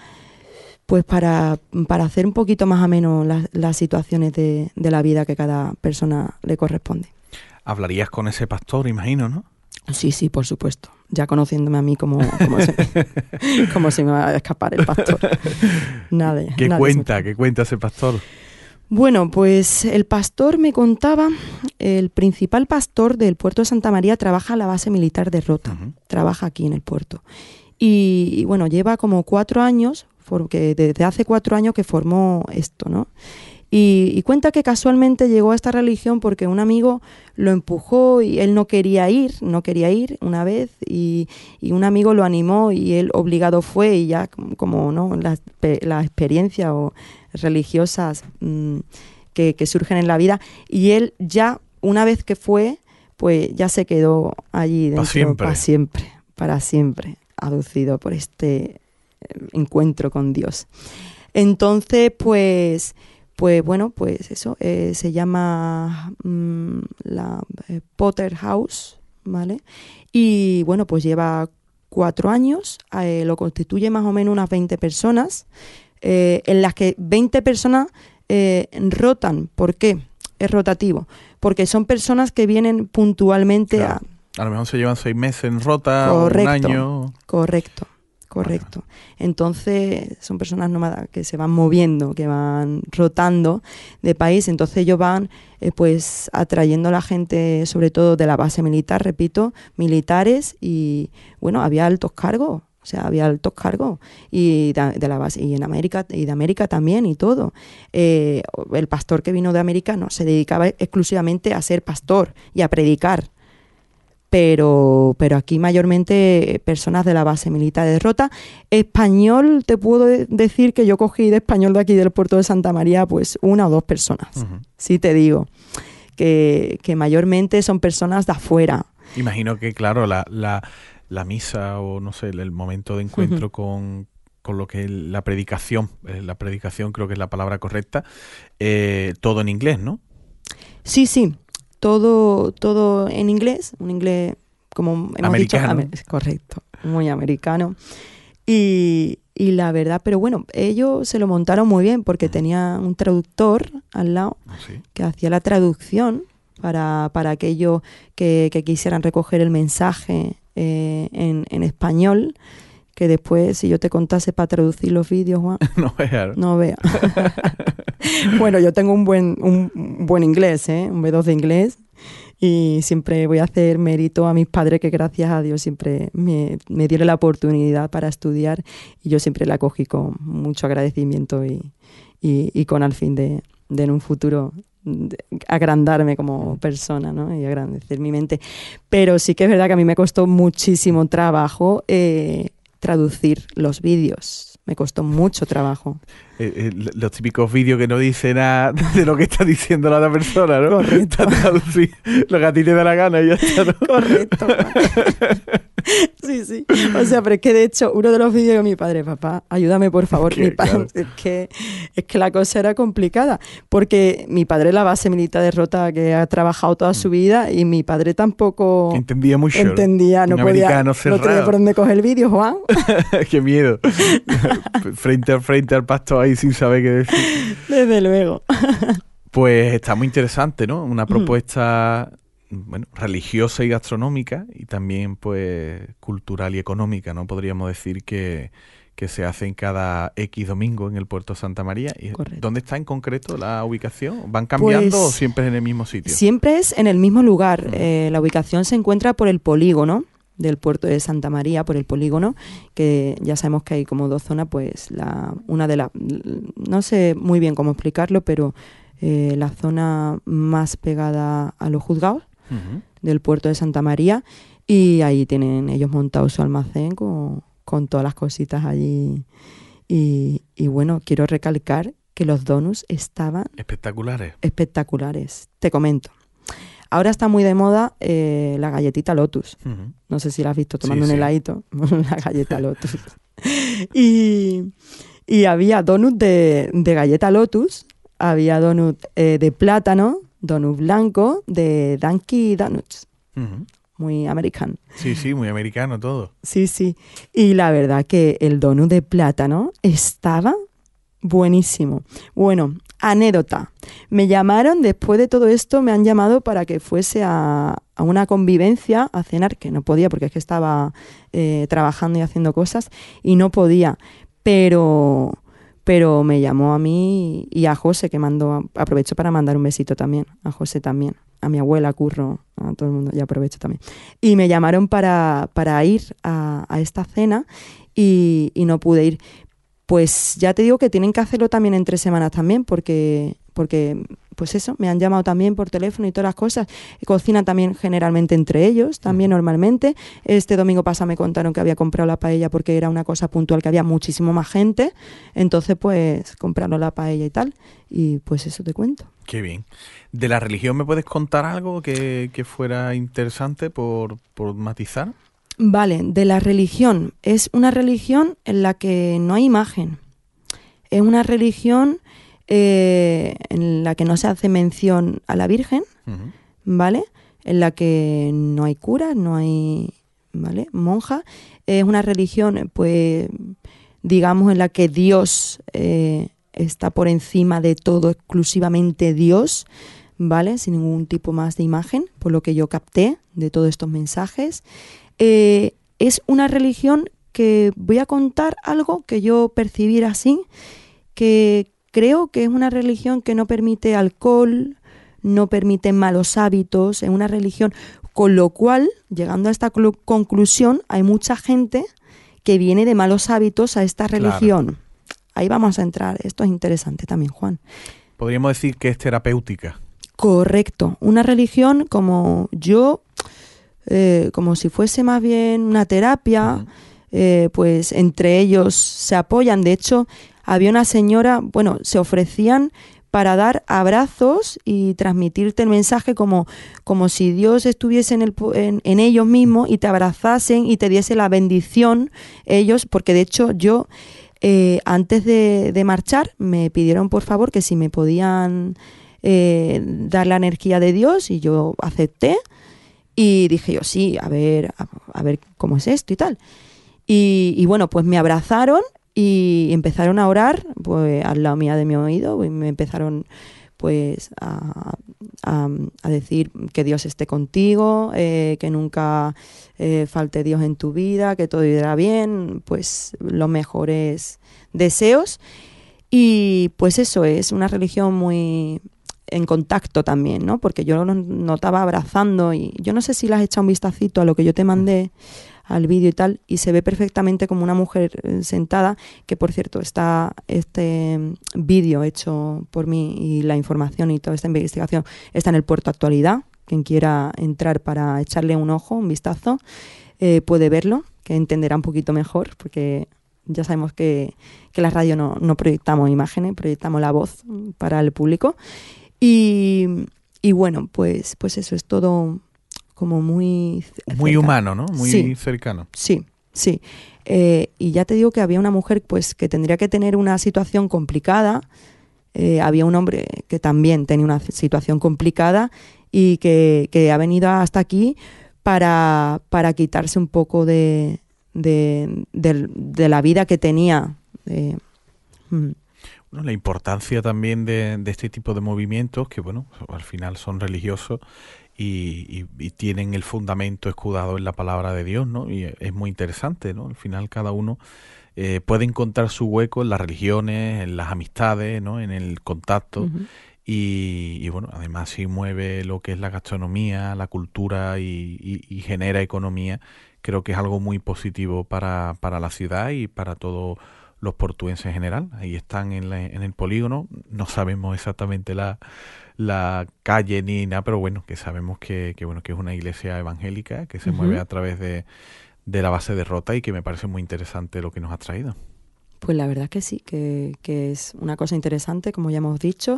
Speaker 6: hacer un poquito más ameno las situaciones de la vida que cada persona le corresponde.
Speaker 2: Hablarías con ese pastor, imagino, ¿no?
Speaker 6: Sí, por supuesto. Ya conociéndome a mí, cómo se me va a escapar el pastor.
Speaker 2: ¿Qué cuenta ese pastor?
Speaker 6: Bueno, pues el pastor me contaba, el principal pastor del puerto de Santa María trabaja en la base militar de Rota, trabaja aquí en el puerto. Y bueno, lleva como 4 años, porque desde hace 4 años que formó esto, ¿no? Y cuenta que casualmente llegó a esta religión porque un amigo lo empujó y él no quería ir una vez y un amigo lo animó y él obligado fue y ya como no las experiencias o religiosas que surgen en la vida y él ya una vez que fue pues ya se quedó allí dentro para siempre aducido por este encuentro con Dios. Entonces pues bueno, pues eso se llama la Potter House, ¿vale? Y bueno, pues lleva 4 años, lo constituye más o menos unas 20 personas, en las que 20 personas rotan. ¿Por qué? Es rotativo, porque son personas que vienen puntualmente
Speaker 2: claro. A lo mejor se llevan 6 meses en Rota,
Speaker 6: correcto,
Speaker 2: un año.
Speaker 6: Correcto. Bueno. Entonces son personas nómadas que se van moviendo, que van rotando de país. Entonces ellos van pues atrayendo a la gente, sobre todo de la base militar, repito, militares y bueno, había altos cargos. O sea, había altos cargos y de la base y en América y de América también y todo. El pastor que vino de América no se dedicaba exclusivamente a ser pastor y a predicar. Pero aquí mayormente personas de la base militar de Rota. Español, te puedo decir que yo cogí de español de aquí del puerto de Santa María pues 1 o 2 personas. Sí te digo que mayormente son personas de afuera.
Speaker 2: Imagino que claro, la misa o no sé, el momento de encuentro con lo que es la predicación creo que es la palabra correcta, todo en inglés, ¿no?
Speaker 6: Sí. Todo en inglés, un inglés como hemos
Speaker 2: americano.
Speaker 6: Dicho, correcto, muy americano. Y la verdad, pero bueno, ellos se lo montaron muy bien porque tenía un traductor al lado que hacía la traducción para aquellos que quisieran recoger el mensaje en español, que después si yo te contase para traducir los vídeos, Juan, no vea. Bueno, yo tengo un buen inglés, un B2 de inglés y siempre voy a hacer mérito a mis padres que gracias a Dios siempre me dieron la oportunidad para estudiar y yo siempre la cogí con mucho agradecimiento y con al fin de en un futuro agrandarme como persona, ¿no? Y agrandecer mi mente. Pero sí que es verdad que a mí me costó muchísimo trabajo traducir los vídeos. Me costó mucho trabajo.
Speaker 2: Los típicos vídeos que no dicen nada de lo que está diciendo la otra persona, ¿no?
Speaker 6: Correcto.
Speaker 2: Lo que a ti te da la gana y ya está, ¿no?
Speaker 6: Correcto. Sí. O sea, pero es que de hecho, uno de los vídeos de mi padre, papá, ayúdame por favor.
Speaker 2: Claro.
Speaker 6: Es que la cosa era complicada. Porque mi padre es la base militar de Rota que ha trabajado toda su vida y mi padre tampoco
Speaker 2: entendía mucho.
Speaker 6: entendía, no
Speaker 2: Un
Speaker 6: podía,
Speaker 2: americano
Speaker 6: no
Speaker 2: cerrado.
Speaker 6: tenía por dónde coger el vídeo, Juan.
Speaker 2: Qué miedo. frente al pastor ahí sin saber qué decir.
Speaker 6: Desde luego.
Speaker 2: Pues está muy interesante, ¿no? Una propuesta religiosa y gastronómica y también pues cultural y económica, ¿no? Podríamos decir que se hace en cada X domingo en el puerto de Santa María.
Speaker 6: Correcto.
Speaker 2: ¿Dónde está en concreto la ubicación? ¿Van cambiando
Speaker 6: Pues,
Speaker 2: o siempre es en el mismo sitio?
Speaker 6: Siempre es en el mismo lugar. La ubicación se encuentra por el polígono del puerto de Santa María, por el polígono, que ya sabemos que hay como dos zonas, pues no sé muy bien cómo explicarlo, pero la zona más pegada a los juzgados del puerto de Santa María, y ahí tienen ellos montado su almacén con todas las cositas allí. Y bueno, quiero recalcar que los donuts estaban espectaculares. Te comento. Ahora está muy de moda la galletita Lotus. No sé si la has visto tomando un heladito. La galleta Lotus. Y había donut de galleta Lotus, había donut de plátano, donut blanco, de Dunkin' Donuts. Muy americano.
Speaker 2: Sí, muy americano todo.
Speaker 6: Sí. Y la verdad que el donut de plátano estaba buenísimo. Bueno, anécdota. Me llamaron, después de todo esto, me han llamado para que fuese a una convivencia, a cenar, que no podía porque es que estaba trabajando y haciendo cosas y no podía. Pero me llamó a mí y a José, que aprovecho para mandar un besito también, a José también, a mi abuela, a Curro, a todo el mundo, y aprovecho también. Y me llamaron para ir a esta cena y no pude ir. Pues ya te digo que tienen que hacerlo también en 3 semanas también, porque pues eso, me han llamado también por teléfono y todas las cosas. Cocinan también generalmente entre ellos, también normalmente. Este domingo pasado me contaron que había comprado la paella porque era una cosa puntual, que había muchísimo más gente. Entonces, pues, compraron la paella y tal. Y pues eso te cuento.
Speaker 2: Qué bien. ¿De la religión me puedes contar algo que fuera interesante por matizar?
Speaker 6: Vale, de la religión. Es una religión en la que no hay imagen. Es una religión en la que no se hace mención a la Virgen, ¿vale? En la que no hay curas, no hay, ¿vale?, monja. Es una religión, pues, digamos, en la que Dios está por encima de todo, exclusivamente Dios, ¿vale? Sin ningún tipo más de imagen, por lo que yo capté de todos estos mensajes. Es una religión que voy a contar algo que yo percibí así, que creo que es una religión que no permite alcohol, no permite malos hábitos, es una religión, con lo cual, llegando a esta conclusión, hay mucha gente que viene de malos hábitos a esta religión. Claro. Ahí vamos a entrar, esto es interesante también, Juan.
Speaker 2: Podríamos decir que es terapéutica.
Speaker 6: Correcto, una religión como si fuese más bien una terapia, pues entre ellos se apoyan. De hecho, había una señora, se ofrecían para dar abrazos y transmitirte el mensaje como si Dios estuviese en ellos mismos y te abrazasen y te diese la bendición ellos, porque de hecho yo antes de marchar me pidieron por favor que si me podían dar la energía de Dios, y yo acepté y dije yo sí, a ver cómo es esto y tal. Y bueno, pues me abrazaron y empezaron a orar, pues al lado mía de mi oído, y me empezaron pues a decir que Dios esté contigo, que nunca falte Dios en tu vida, que todo irá bien, pues los mejores deseos. Y pues eso es una religión muy en contacto también, ¿no? Porque yo lo notaba abrazando, y yo no sé si le has echado un vistacito a lo que yo te mandé al vídeo y tal, y se ve perfectamente como una mujer sentada, que por cierto está este vídeo hecho por mí y la información y toda esta investigación está en el Puerto Actualidad. Quien quiera entrar para echarle un ojo, un vistazo, puede verlo, que entenderá un poquito mejor, porque Ya sabemos que la radio no proyectamos imágenes, proyectamos la voz para el público. Y bueno, pues eso es todo como muy
Speaker 2: muy humano, ¿no? Muy
Speaker 6: sí,
Speaker 2: cercano.
Speaker 6: Sí. Y ya te digo que había una mujer pues que tendría que tener una situación complicada. Había un hombre que también tenía una situación complicada y que ha venido hasta aquí para quitarse un poco de la vida que tenía.
Speaker 2: Bueno, la importancia también de este tipo de movimientos que, bueno, al final son religiosos y tienen el fundamento escudado en la palabra de Dios, ¿no? Y es muy interesante, ¿no? Al final cada uno puede encontrar su hueco en las religiones, en las amistades, ¿no? En el contacto. Uh-huh. Y bueno, además si mueve lo que es la gastronomía, la cultura y genera economía, creo que es algo muy positivo para la ciudad y para todos los portuenses en general. Ahí están en el polígono, no sabemos exactamente la calle ni nada, pero bueno, que sabemos que es una iglesia evangélica que se uh-huh. mueve a través de la base de Rota y que me parece muy interesante lo que nos has traído.
Speaker 6: Pues la verdad que sí, que es una cosa interesante, como ya hemos dicho,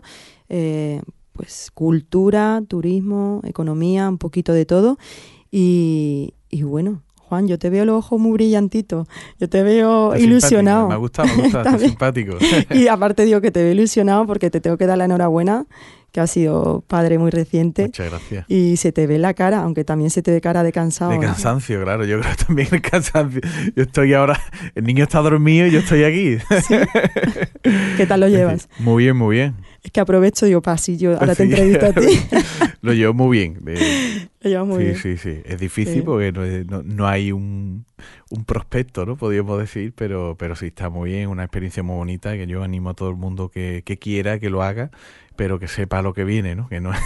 Speaker 6: pues cultura, turismo, economía, un poquito de todo. Y bueno, Juan, yo te veo los ojos muy brillantitos, yo te veo ilusionado.
Speaker 2: Me ha gustado, está simpático.
Speaker 6: Y aparte digo que te veo ilusionado porque te tengo que dar la enhorabuena, que has sido padre muy reciente.
Speaker 2: Muchas gracias.
Speaker 6: Y se te ve la cara, aunque también se te ve cara de cansado.
Speaker 2: De cansancio, ¿no? Claro, yo creo también el cansancio. Yo estoy ahora, el niño está dormido y yo estoy aquí.
Speaker 6: ¿Sí? ¿Qué tal lo llevas?
Speaker 2: Muy bien, muy bien.
Speaker 6: Es que aprovecho, digo, sí, yo ahora te entrevisto a ti.
Speaker 2: Lo llevo muy bien.
Speaker 6: Lo llevas muy bien.
Speaker 2: Sí. Es difícil porque no hay un prospecto, ¿no? Podríamos decir, pero sí está muy bien, una experiencia muy bonita que yo animo a todo el mundo que quiera que lo haga, pero que sepa lo que viene, ¿no? Que no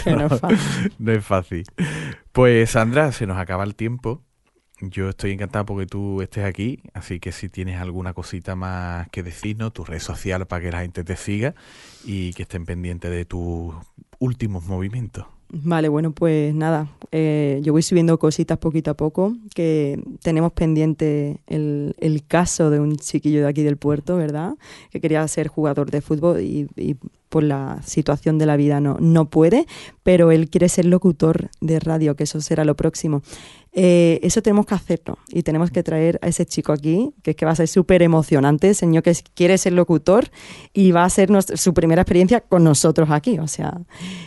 Speaker 2: es fácil. Pues Sandra, se nos acaba el tiempo. Yo estoy encantado porque tú estés aquí, así que si tienes alguna cosita más que decirnos, tu red social para que la gente te siga y que estén pendientes de tus últimos movimientos.
Speaker 6: Vale, bueno, pues nada, yo voy subiendo cositas poquito a poco, que tenemos pendiente el caso de un chiquillo de aquí del puerto, ¿verdad? Que quería ser jugador de fútbol y por la situación de la vida no puede, pero él quiere ser locutor de radio, que eso será lo próximo. Eso tenemos que hacerlo y tenemos que traer a ese chico aquí, que es que va a ser súper emocionante, señor que quiere ser locutor y va a ser su primera experiencia con nosotros aquí, o sea...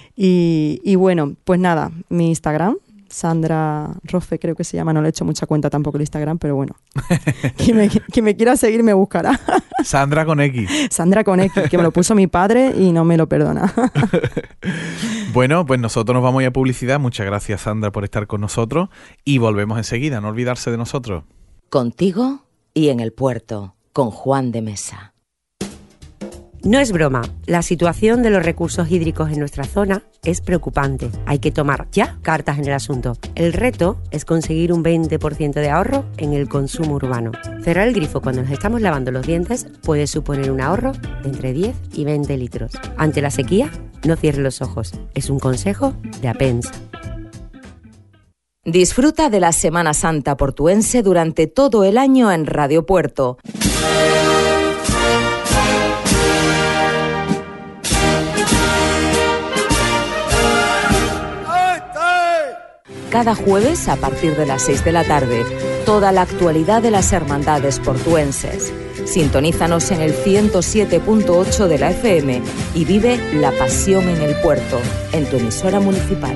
Speaker 6: Y bueno, pues nada, mi Instagram, Sandra Rofe creo que se llama, no le he hecho mucha cuenta tampoco el Instagram, pero bueno, quien me quiera seguir me buscará.
Speaker 2: Sandra con X.
Speaker 6: Sandra con X, que me lo puso mi padre y no me lo perdona.
Speaker 2: Bueno, pues nosotros nos vamos a ir a publicidad. Muchas gracias, Sandra, por estar con nosotros y volvemos enseguida, no olvidarse de nosotros.
Speaker 1: Contigo y en el puerto, con Juan de Mesa.
Speaker 4: No es broma, la situación de los recursos hídricos en nuestra zona es preocupante. Hay que tomar ya cartas en el asunto. El reto es conseguir un 20% de ahorro en el consumo urbano. Cerrar el grifo cuando nos estamos lavando los dientes puede suponer un ahorro de entre 10 y 20 litros. Ante la sequía, no cierre los ojos. Es un consejo de APENS.
Speaker 1: Disfruta de la Semana Santa portuense durante todo el año en Radio Puerto. Cada jueves, a partir de las 6 de la tarde, toda la actualidad de las hermandades portuenses. Sintonízanos en el 107.8 de la FM y vive la pasión en el puerto, en tu emisora municipal.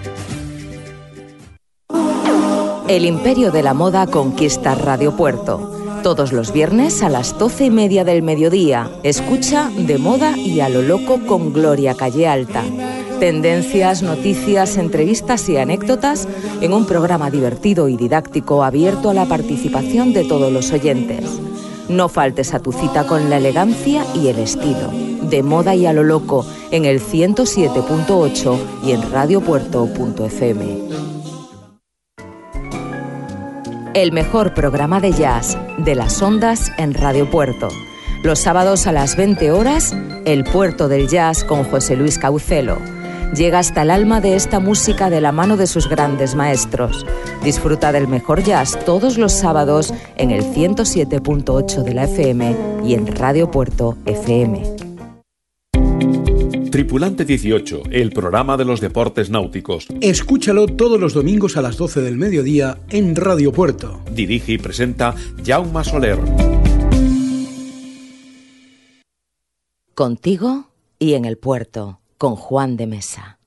Speaker 1: El imperio de la moda conquista Radio Puerto. Todos los viernes a las 12:30 del mediodía, escucha De Moda y a lo loco con Gloria Calle Alta. Tendencias, noticias, entrevistas y anécdotas en un programa divertido y didáctico abierto a la participación de todos los oyentes. No faltes a tu cita con la elegancia y el estilo. De Moda y a lo loco en el 107.8 y en radiopuerto.fm. El mejor programa de jazz de las ondas en Radio Puerto. Los sábados a las 20 horas, El Puerto del Jazz con José Luis Caucelo. llega hasta el alma de esta música de la mano de sus grandes maestros. Disfruta del mejor jazz todos los sábados en el 107.8 de la FM y en Radio Puerto FM.
Speaker 7: Tripulante 18, el programa de los deportes náuticos.
Speaker 8: Escúchalo todos los domingos a las 12 del mediodía en Radio Puerto.
Speaker 7: Dirige y presenta Jaume Soler.
Speaker 1: Contigo y en el puerto, con Juan de Mesa.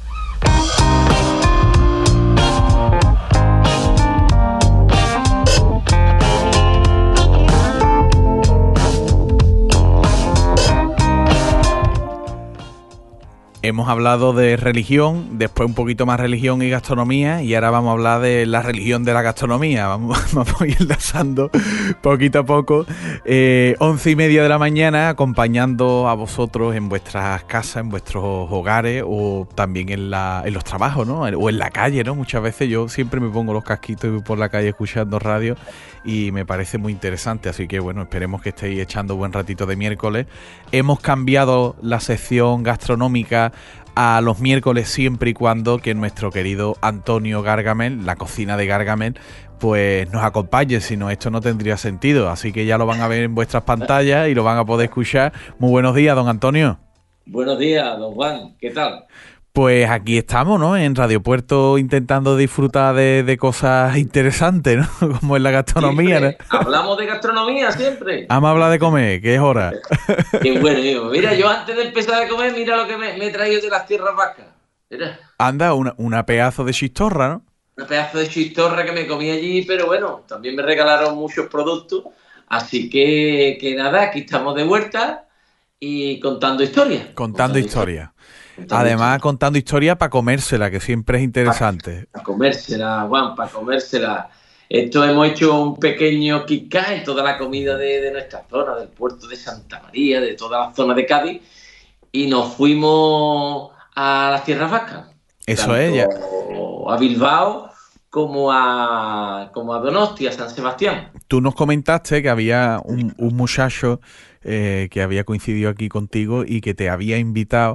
Speaker 2: Hemos hablado de religión, después un poquito más religión y gastronomía, y ahora vamos a hablar de la religión de la gastronomía. Vamos a ir enlazando poquito a poco. 11:30 de la mañana, acompañando a vosotros en vuestras casas, en vuestros hogares, o también en los trabajos, ¿no? O en la calle, ¿no? Muchas veces yo siempre me pongo los casquitos y voy por la calle escuchando radio, y me parece muy interesante. Así que bueno, esperemos que estéis echando buen ratito de miércoles. Hemos cambiado la sección gastronómica a los miércoles siempre y cuando que nuestro querido Antonio Gargamel, la cocina de Gargamel, pues nos acompañe, si no esto no tendría sentido. Así que ya lo van a ver en vuestras pantallas y lo van a poder escuchar. Muy buenos días, don Antonio.
Speaker 9: Buenos días, don Juan, ¿qué tal?
Speaker 2: Pues aquí estamos, ¿no? En Radio Puerto intentando disfrutar de cosas interesantes, ¿no? Como en la gastronomía,
Speaker 9: siempre,
Speaker 2: ¿no?
Speaker 9: Hablamos de gastronomía siempre.
Speaker 2: Vamos a hablar de comer, que es hora.
Speaker 9: Qué bueno, hijo. Mira, yo antes de empezar a comer, mira lo que me he traído de las tierras vascas. Mira.
Speaker 2: Anda, una pedazo de chistorra, ¿no?
Speaker 9: Una pedazo de chistorra que me comí allí, pero bueno, también me regalaron muchos productos. Así que nada, aquí estamos de vuelta y contando historias.
Speaker 2: Contando historias. Además, contando historia para comérsela, que siempre es interesante.
Speaker 9: Para comérsela, Juan, para comérsela. Esto hemos hecho un pequeño kika en toda la comida de nuestra zona, del puerto de Santa María, de toda la zona de Cádiz, y nos fuimos a las tierras vascas.
Speaker 2: Eso es, ya.
Speaker 9: A Bilbao como a Donostia, San Sebastián.
Speaker 2: Tú nos comentaste que había un muchacho que había coincidido aquí contigo y que te había invitado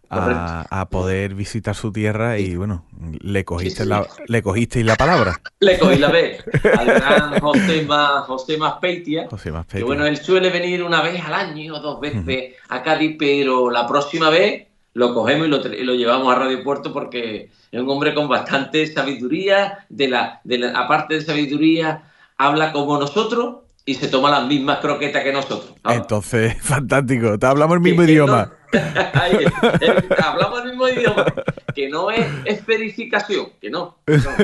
Speaker 2: a poder visitar su tierra, y bueno, le cogisteis la palabra.
Speaker 9: Le cogí la vez al gran José Maspeitia, que bueno, él suele venir una vez al año o dos veces a Cádiz, pero la próxima vez lo cogemos y lo llevamos a Radio Puerto, porque es un hombre con bastante sabiduría, aparte de sabiduría, habla como nosotros y se toma las mismas croquetas que nosotros. ¿Sabes?
Speaker 2: Entonces, fantástico, te hablamos el mismo idioma.
Speaker 9: Hablamos el mismo idioma, que no es esferificación, que no.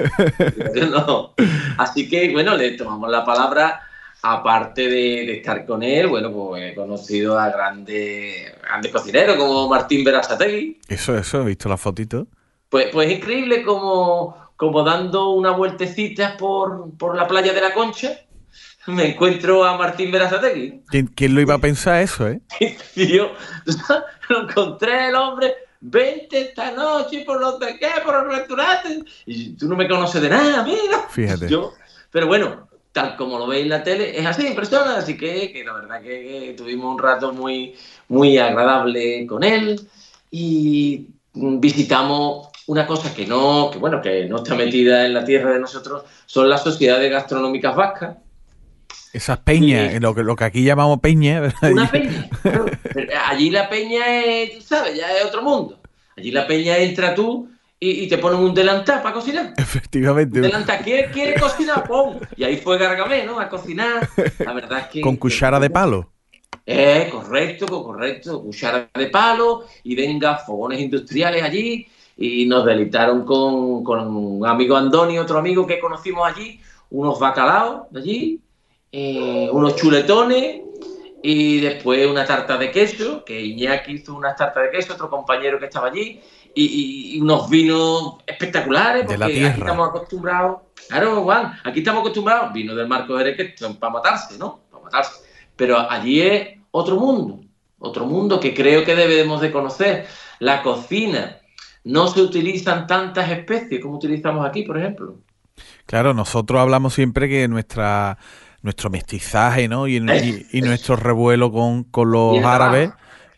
Speaker 9: Así que, bueno, le tomamos la palabra, aparte de estar con él. Bueno, pues he conocido a grandes cocineros como Martín Berasategui.
Speaker 2: Eso, he visto las fotitos.
Speaker 9: Pues es increíble como dando una vueltecita por la playa de la Concha, me encuentro a Martín Berasategui.
Speaker 2: ¿Quién lo iba a pensar eso,
Speaker 9: Yo lo encontré el hombre, vente esta noche por los de qué, por los restaurantes. Y tú no me conoces de nada, mira.
Speaker 2: Fíjate.
Speaker 9: Pero bueno, tal como lo veis en la tele, es así en persona. Así que la verdad que tuvimos un rato muy, muy agradable con él. Y visitamos una cosa que no está metida en la tierra de nosotros, son las sociedades gastronómicas vascas.
Speaker 2: Esas peñas, lo que aquí llamamos peña, ¿verdad?
Speaker 9: Una peña. Claro. Allí la peña es, ¿sabes? Ya es otro mundo. Allí la peña entra tú y te ponen un delantal para cocinar.
Speaker 2: Efectivamente.
Speaker 9: Un delantal. ¿Quiere cocinar? ¡Pum! Y ahí fue Gargamel, ¿no? A cocinar. La verdad es que...
Speaker 2: Con cuchara de palo.
Speaker 9: Correcto. Cuchara de palo. Y venga, fogones industriales allí. Y nos deleitaron con un amigo Andoni, otro amigo que conocimos allí. Unos bacalaos de allí. Unos chuletones y después una tarta de queso, que Iñaki hizo una tarta de queso, otro compañero que estaba allí, y unos vinos espectaculares, porque
Speaker 2: de la tierra.
Speaker 9: Aquí estamos acostumbrados, claro, Juan, aquí estamos acostumbrados, vino del Marco Jerez, que son para matarse, ¿no? Para matarse. Pero allí es otro mundo que creo que debemos de conocer. La cocina, no se utilizan tantas especies como utilizamos aquí, por ejemplo.
Speaker 2: Claro, nosotros hablamos siempre que nuestro mestizaje, ¿no? Y nuestro revuelo con los árabes,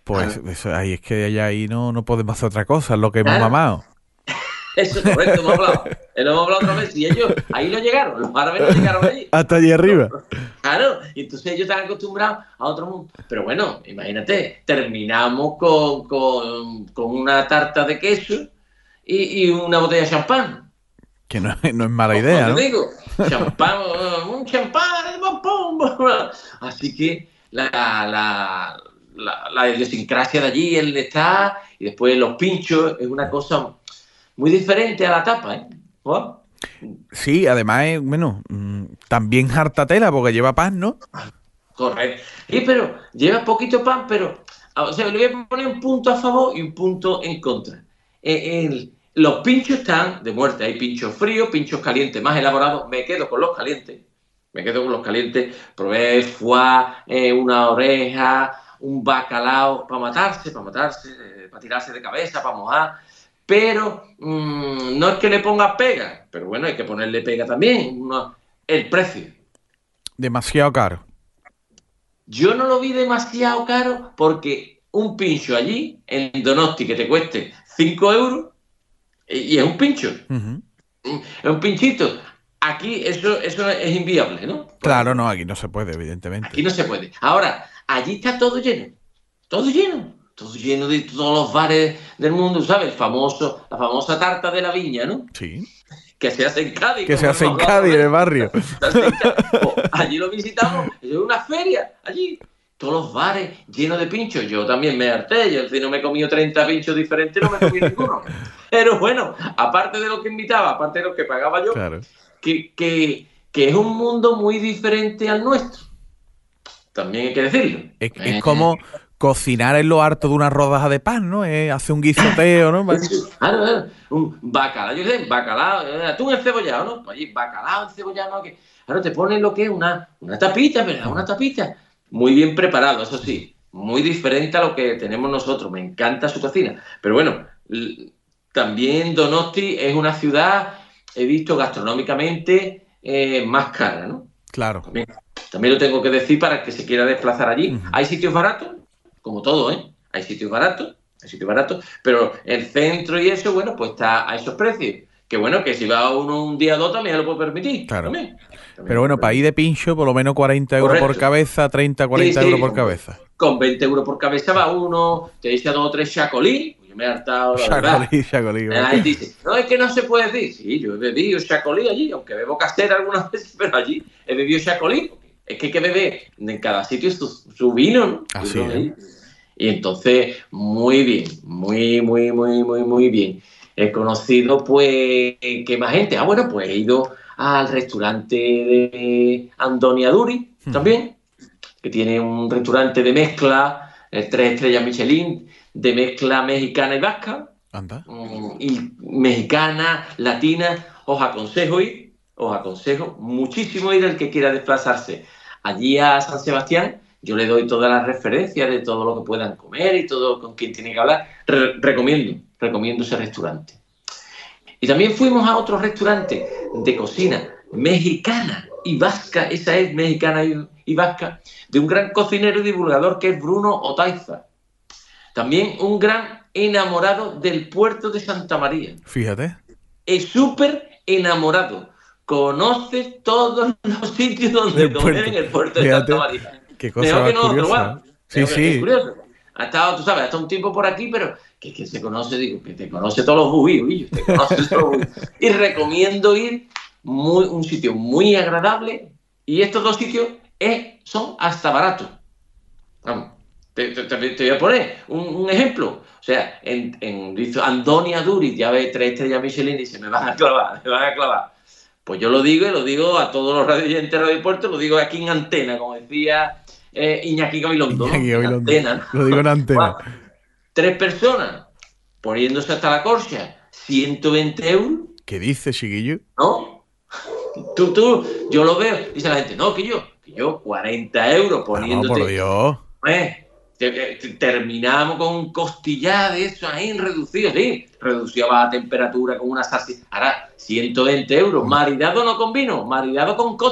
Speaker 2: Pues eso, ahí es que allá ahí no podemos hacer otra cosa, es lo que hemos mamado.
Speaker 9: Eso es correcto, hemos hablado. Lo hemos hablado otra vez. Y ellos ahí no llegaron, los árabes no llegaron allí.
Speaker 2: Hasta allí arriba.
Speaker 9: Claro, y entonces ellos están acostumbrados a otro mundo. Pero bueno, imagínate, terminamos con una tarta de queso y una botella de champán.
Speaker 2: Que no es mala idea, ¿no?
Speaker 9: Te digo, champán, un champán, así que la idiosincrasia de allí, el está, y después los pinchos, es una cosa muy diferente a la tapa, ¿eh? ¿Oh?
Speaker 2: Sí, además, también harta tela, porque lleva pan, ¿no?
Speaker 9: Correcto. Sí, pero lleva poquito pan, pero, o sea, le voy a poner un punto a favor y un punto en contra. Los pinchos están de muerte. Hay pinchos fríos, pinchos calientes más elaborados. Me quedo con los calientes. Probé foie, una oreja, un bacalao para matarse, para tirarse de cabeza, para mojar. Pero no es que le ponga pega, pero bueno, hay que ponerle pega también. El precio.
Speaker 2: Demasiado caro.
Speaker 9: Yo no lo vi demasiado caro porque un pincho allí, en Donosti, que te cueste 5 euros, y es un pincho. Uh-huh. Es un pinchito. Aquí eso es inviable, ¿no?
Speaker 2: Claro, no, aquí no se puede, evidentemente.
Speaker 9: Aquí no se puede. Ahora, allí está todo lleno. Todo lleno de todos los bares del mundo, ¿sabes? La famosa tarta de la viña, ¿no?
Speaker 2: Sí.
Speaker 9: Que se hace en Cádiz.
Speaker 2: Que se hace en Cádiz, en el barrio.
Speaker 9: Allí lo visitamos, es una feria, allí. Todos los bares llenos de pinchos. Yo también me harté. Yo, si no me he comido 30 pinchos diferentes, no me comí ninguno. Pero bueno, aparte de lo que invitaba, aparte de lo que pagaba yo, claro, que es un mundo muy diferente al nuestro. También hay que decirlo.
Speaker 2: Es como cocinar en lo harto de una rodaja de pan, ¿no? Hace un guisoteo, ¿no?
Speaker 9: Claro, un bacalao. Yo sé, bacalao, atún encebollado, ¿no? Allí, bacalao encebollado, ¿no? Claro, te ponen lo que es una tapita, ¿verdad? Una tapita. Muy bien preparado, eso sí. Muy diferente a lo que tenemos nosotros. Me encanta su cocina. Pero bueno, también Donosti es una ciudad, he visto gastronómicamente, más cara, ¿no?
Speaker 2: Claro.
Speaker 9: También lo tengo que decir para el que se quiera desplazar allí. Uh-huh. Hay sitios baratos, como todo, ¿eh? Hay sitios baratos, pero el centro y eso, bueno, pues está a esos precios. Que bueno, que si va uno un día o dos también lo puede permitir.
Speaker 2: Claro. También pero bueno, para ir de pincho, por lo menos 40 euros por cabeza, 30, 40 euros por cabeza.
Speaker 9: Con 20 euros por cabeza va uno, te echa 2 o 3 chacolí. Yo me he hartado, la verdad.
Speaker 2: Chacolí.
Speaker 9: Ahí dice, no, es que no se puede decir. Sí, yo he bebido chacolí allí, aunque bebo casera algunas veces, pero allí he bebido chacolí. Es que hay que beber en cada sitio su vino, ¿no?
Speaker 2: Así es.
Speaker 9: Y entonces, muy bien, muy bien. He conocido, pues, ¿qué más gente? Bueno, pues he ido al restaurante de Andoni Aduri, también, que tiene un restaurante de mezcla, 3 estrellas Michelin, de mezcla mexicana y vasca.
Speaker 2: Anda.
Speaker 9: Y mexicana, latina. Os aconsejo muchísimo ir el que quiera desplazarse allí a San Sebastián. Yo le doy todas las referencias de todo lo que puedan comer y todo con quien tiene que hablar. Recomiendo ese restaurante. Y también fuimos a otro restaurante de cocina mexicana y vasca, esa es mexicana y vasca, de un gran cocinero y divulgador que es Bruno Otaiza. También un gran enamorado del puerto de Santa María.
Speaker 2: Fíjate.
Speaker 9: Es súper enamorado. Conoce todos los sitios donde comer en el puerto de Santa María.
Speaker 2: Qué cosa más curiosa. Sí.
Speaker 9: Es curioso. Ha estado, tú sabes, hasta un tiempo por aquí, pero que se conoce, digo, que te conoce todos los bubillos, te conoce todos los bubillos. Y recomiendo ir un sitio muy agradable, y estos dos sitios son hasta baratos. Vamos, te voy a poner un ejemplo. O sea, dice Andoni Aduri, ya ve 3 estrellas Michelin y se me van a clavar. Pues yo lo digo a todos los radioyentes de Radio Puerto, lo digo aquí en antena, como decía Iñaki Gabilondo.
Speaker 2: Antena, ¿no? Lo digo en antena.
Speaker 9: 3 personas poniéndose hasta la corcha, 120 euros.
Speaker 2: ¿Qué dices, chiquillo?
Speaker 9: ¿No? Yo lo veo, dice la gente, no, que yo 40 euros poniéndote.
Speaker 2: No, por Dios.
Speaker 9: Terminamos con un costillar de eso ahí reducido, sí, reducido a temperatura con una salsa. Ahora, 120 euros, maridado no con vino, maridado con cócteles.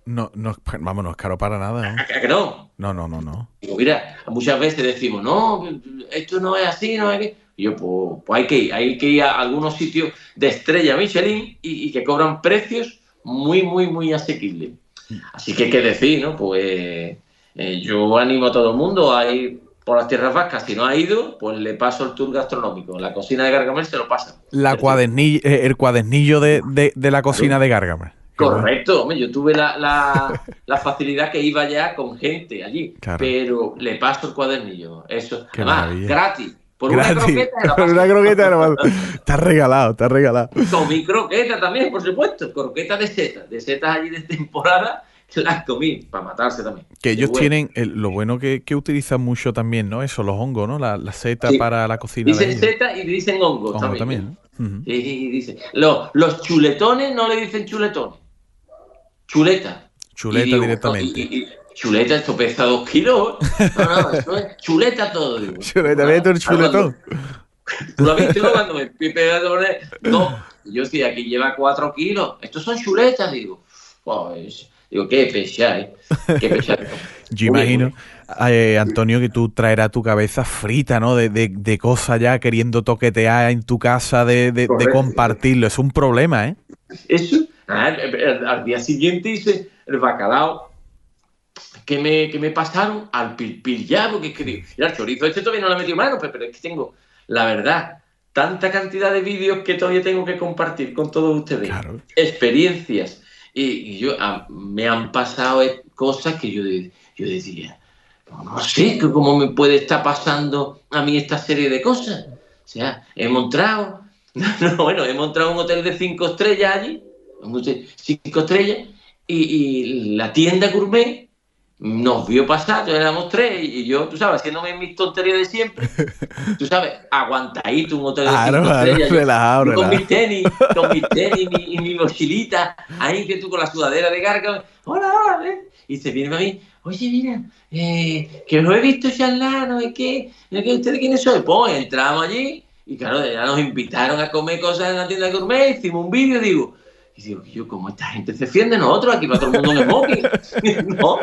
Speaker 2: No, vamos, no es caro para nada, ¿no?
Speaker 9: ¿A que no?
Speaker 2: No.
Speaker 9: Digo, mira, muchas veces decimos, no, esto no es así, no es que... Y yo, pues hay que ir a algunos sitios de estrella Michelin y que cobran precios muy, muy, muy asequibles. Así que, ¿qué decir, no? Pues yo animo a todo el mundo a ir por las Tierras Vascas. Si no ha ido, pues le paso el tour gastronómico. La cocina de Gargamel se lo pasa.
Speaker 2: El cuadernillo de la cocina de Gargamel.
Speaker 9: Correcto, hombre, yo tuve la facilidad que iba ya con gente allí, claro. Pero le paso el cuadernillo, eso.
Speaker 2: Qué
Speaker 9: además,
Speaker 2: maravilla.
Speaker 9: Gratis. Por
Speaker 2: Gratis.
Speaker 9: Una croqueta de la
Speaker 2: Por una croqueta de la Está regalado.
Speaker 9: Comí croqueta también, por supuesto. Croquetas de setas allí de temporada, las comí, para matarse también.
Speaker 2: Que ellos tienen, lo bueno que utilizan mucho también, ¿no? Eso, los hongos, ¿no? La seta sí. Para la cocina.
Speaker 9: Dicen seta y dicen hongos también. ¿No? Uh-huh. Y dicen, los chuletones no le dicen chuletones. Chuleta directamente. Chuleta, esto pesa 2 kilos. No, eso es chuleta todo. Digo.
Speaker 2: Chuleta, vete el chuletón.
Speaker 9: Tú lo has visto cuando me estoy pegando. No, yo sí, aquí lleva 4 kilos. Estos son chuletas, digo. Pues, digo, qué pesar, qué pesar.
Speaker 2: Yo imagino, Antonio, que tú traerás tu cabeza frita, ¿no? De cosas ya queriendo toquetear en tu casa, de compartirlo. Es un problema, ¿eh?
Speaker 9: Eso, al día siguiente hice el bacalao que me pasaron al pilpil ya, porque es que el chorizo todavía no le he metido mano, pero es que tengo, la verdad, tanta cantidad de vídeos que todavía tengo que compartir con todos ustedes. Claro. Experiencias. Y yo me han pasado cosas que yo decía, no sé cómo me puede estar pasando a mí esta serie de cosas. O sea, he montado un hotel de 5 estrellas allí, 5 estrellas, y la tienda gourmet nos vio pasar, ya éramos 3, y yo, tú sabes, haciéndome mis tonterías de siempre, tú sabes, aguantadito, un hotel de 5 estrellas,
Speaker 2: relajado.
Speaker 9: Con mis tenis y mi mochilita, ahí que tú con la sudadera de Gargamel, hola, ¿ves? Y se viene a mí, oye, mira, que os he visto charlar, no sé qué, ¿ustedes quiénes son? Pues entramos allí, y claro, ya nos invitaron a comer cosas en la tienda gourmet, hicimos un vídeo, digo, yo, ¿cómo esta gente se defiende nosotros? Aquí va todo el mundo en smoking. ¿No?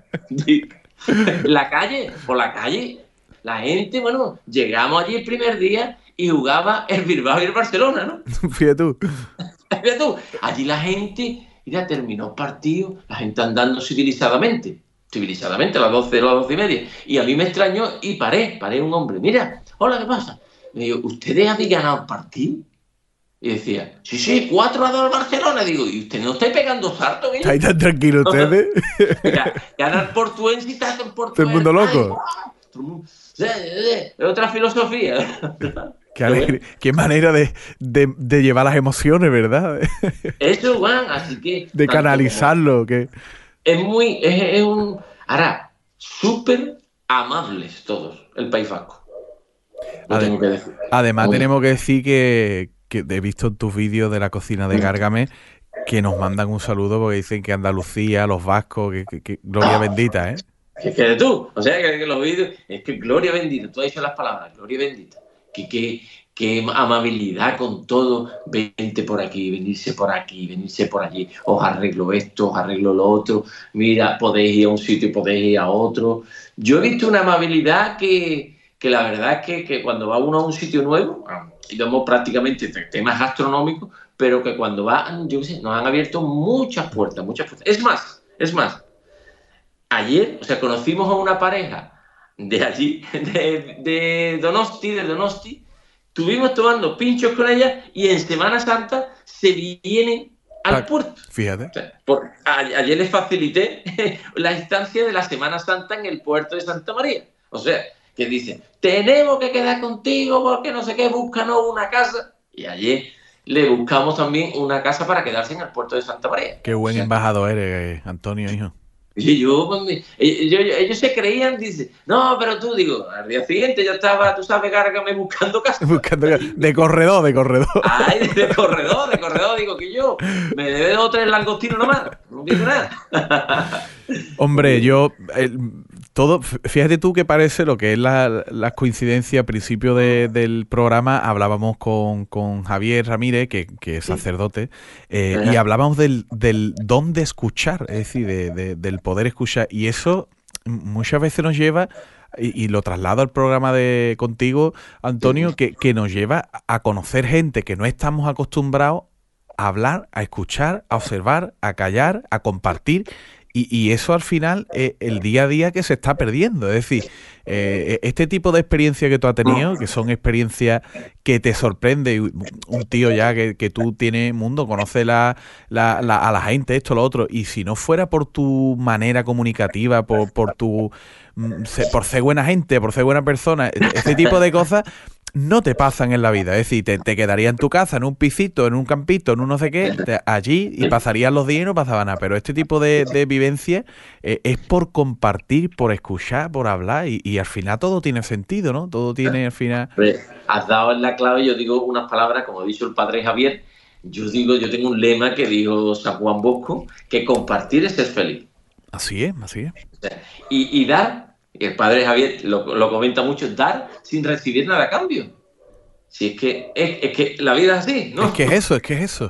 Speaker 9: Por la calle, la gente, bueno, llegamos allí el primer día y jugaba el Bilbao y el Barcelona, ¿no?
Speaker 2: Fíjate tú.
Speaker 9: Allí la gente, mira, terminó el partido, la gente andando civilizadamente, a las 12 y media. Y a mí me extrañó y paré un hombre. Mira, hola, ¿qué pasa? Me digo, ¿ustedes habían ganado el partido? Y decía, sí, 4-2 al Barcelona. Digo, ¿y usted no está pegando saltos?
Speaker 2: ¿Estáis tan tranquilos ustedes?
Speaker 9: Mira, ganar portuense y estás en portuense.
Speaker 2: ¿Todo el mundo loco?
Speaker 9: Es otra filosofía.
Speaker 2: Qué manera de llevar las emociones, ¿verdad?
Speaker 9: Eso, Juan, así que...
Speaker 2: De canalizarlo. Que...
Speaker 9: Ahora, súper amables todos, el País Vasco.
Speaker 2: Tengo que decir. Además, tenemos que decir que he visto en tus vídeos de la cocina de Gargamel que nos mandan un saludo porque dicen que Andalucía, los vascos, que gloria bendita, ¿eh?
Speaker 9: Que tú, o sea, que los vídeos, es que gloria bendita, tú has dicho las palabras, gloria bendita, que amabilidad con todo, vente por aquí, venirse por allí, os arreglo esto, os arreglo lo otro, mira, podéis ir a un sitio y podéis ir a otro. Yo he visto una amabilidad que la verdad es que cuando va uno a un sitio nuevo, y vemos prácticamente temas gastronómicos, pero que cuando va, yo qué sé, nos han abierto muchas puertas. Es más, ayer, o sea, conocimos a una pareja de allí, de Donosti, estuvimos tomando pinchos con ella y en Semana Santa se vienen al puerto.
Speaker 2: Fíjate.
Speaker 9: O sea, ayer les facilité la instancia de la Semana Santa en el puerto de Santa María. O sea, que dicen, tenemos que quedar contigo porque no sé qué, búscanos una casa. Y ayer le buscamos también una casa para quedarse en el puerto de Santa María.
Speaker 2: Qué buen embajador eres, Antonio, hijo.
Speaker 9: Y ellos se creían, dice, no, pero tú, digo, al día siguiente ya estaba, tú sabes, Gargamel buscando casa.
Speaker 2: De corredor.
Speaker 9: Ay, de corredor, digo que yo me debe 2 o 3 langostinos nomás, no quiero nada.
Speaker 2: Hombre, yo todo, fíjate tú que parece lo que es la coincidencia. Al principio del programa hablábamos con Javier Ramírez, que es sacerdote, y hablábamos del don de escuchar, es decir, del poder escuchar. Y eso muchas veces nos lleva, y lo traslado al programa contigo, Antonio, que nos lleva a conocer gente que no estamos acostumbrados a hablar, a escuchar, a observar, a callar, a compartir. Y eso al final es el día a día que se está perdiendo. Es decir, este tipo de experiencias que tú has tenido, que son experiencias que te sorprende, un tío ya que tú tienes mundo, conoces a la gente, esto, lo otro, y si no fuera por tu manera comunicativa, por ser buena gente, por ser buena persona, este tipo de cosas no te pasan en la vida. Es decir, te quedarías en tu casa, en un pisito, en un campito, en un no sé qué, allí, y pasarías los días y no pasaba nada. Pero este tipo de vivencia es por compartir, por escuchar, por hablar, y al final todo tiene sentido, ¿no? Todo tiene al final...
Speaker 9: Has dado en la clave. Yo digo unas palabras, como ha dicho el padre Javier. Yo tengo un lema que dijo San Juan Bosco, que compartir es ser feliz.
Speaker 2: Así es.
Speaker 9: O sea, y dar... Y el padre Javier lo comenta mucho, dar sin recibir nada a cambio. Si es que la vida es así, ¿no?
Speaker 2: Es que es eso.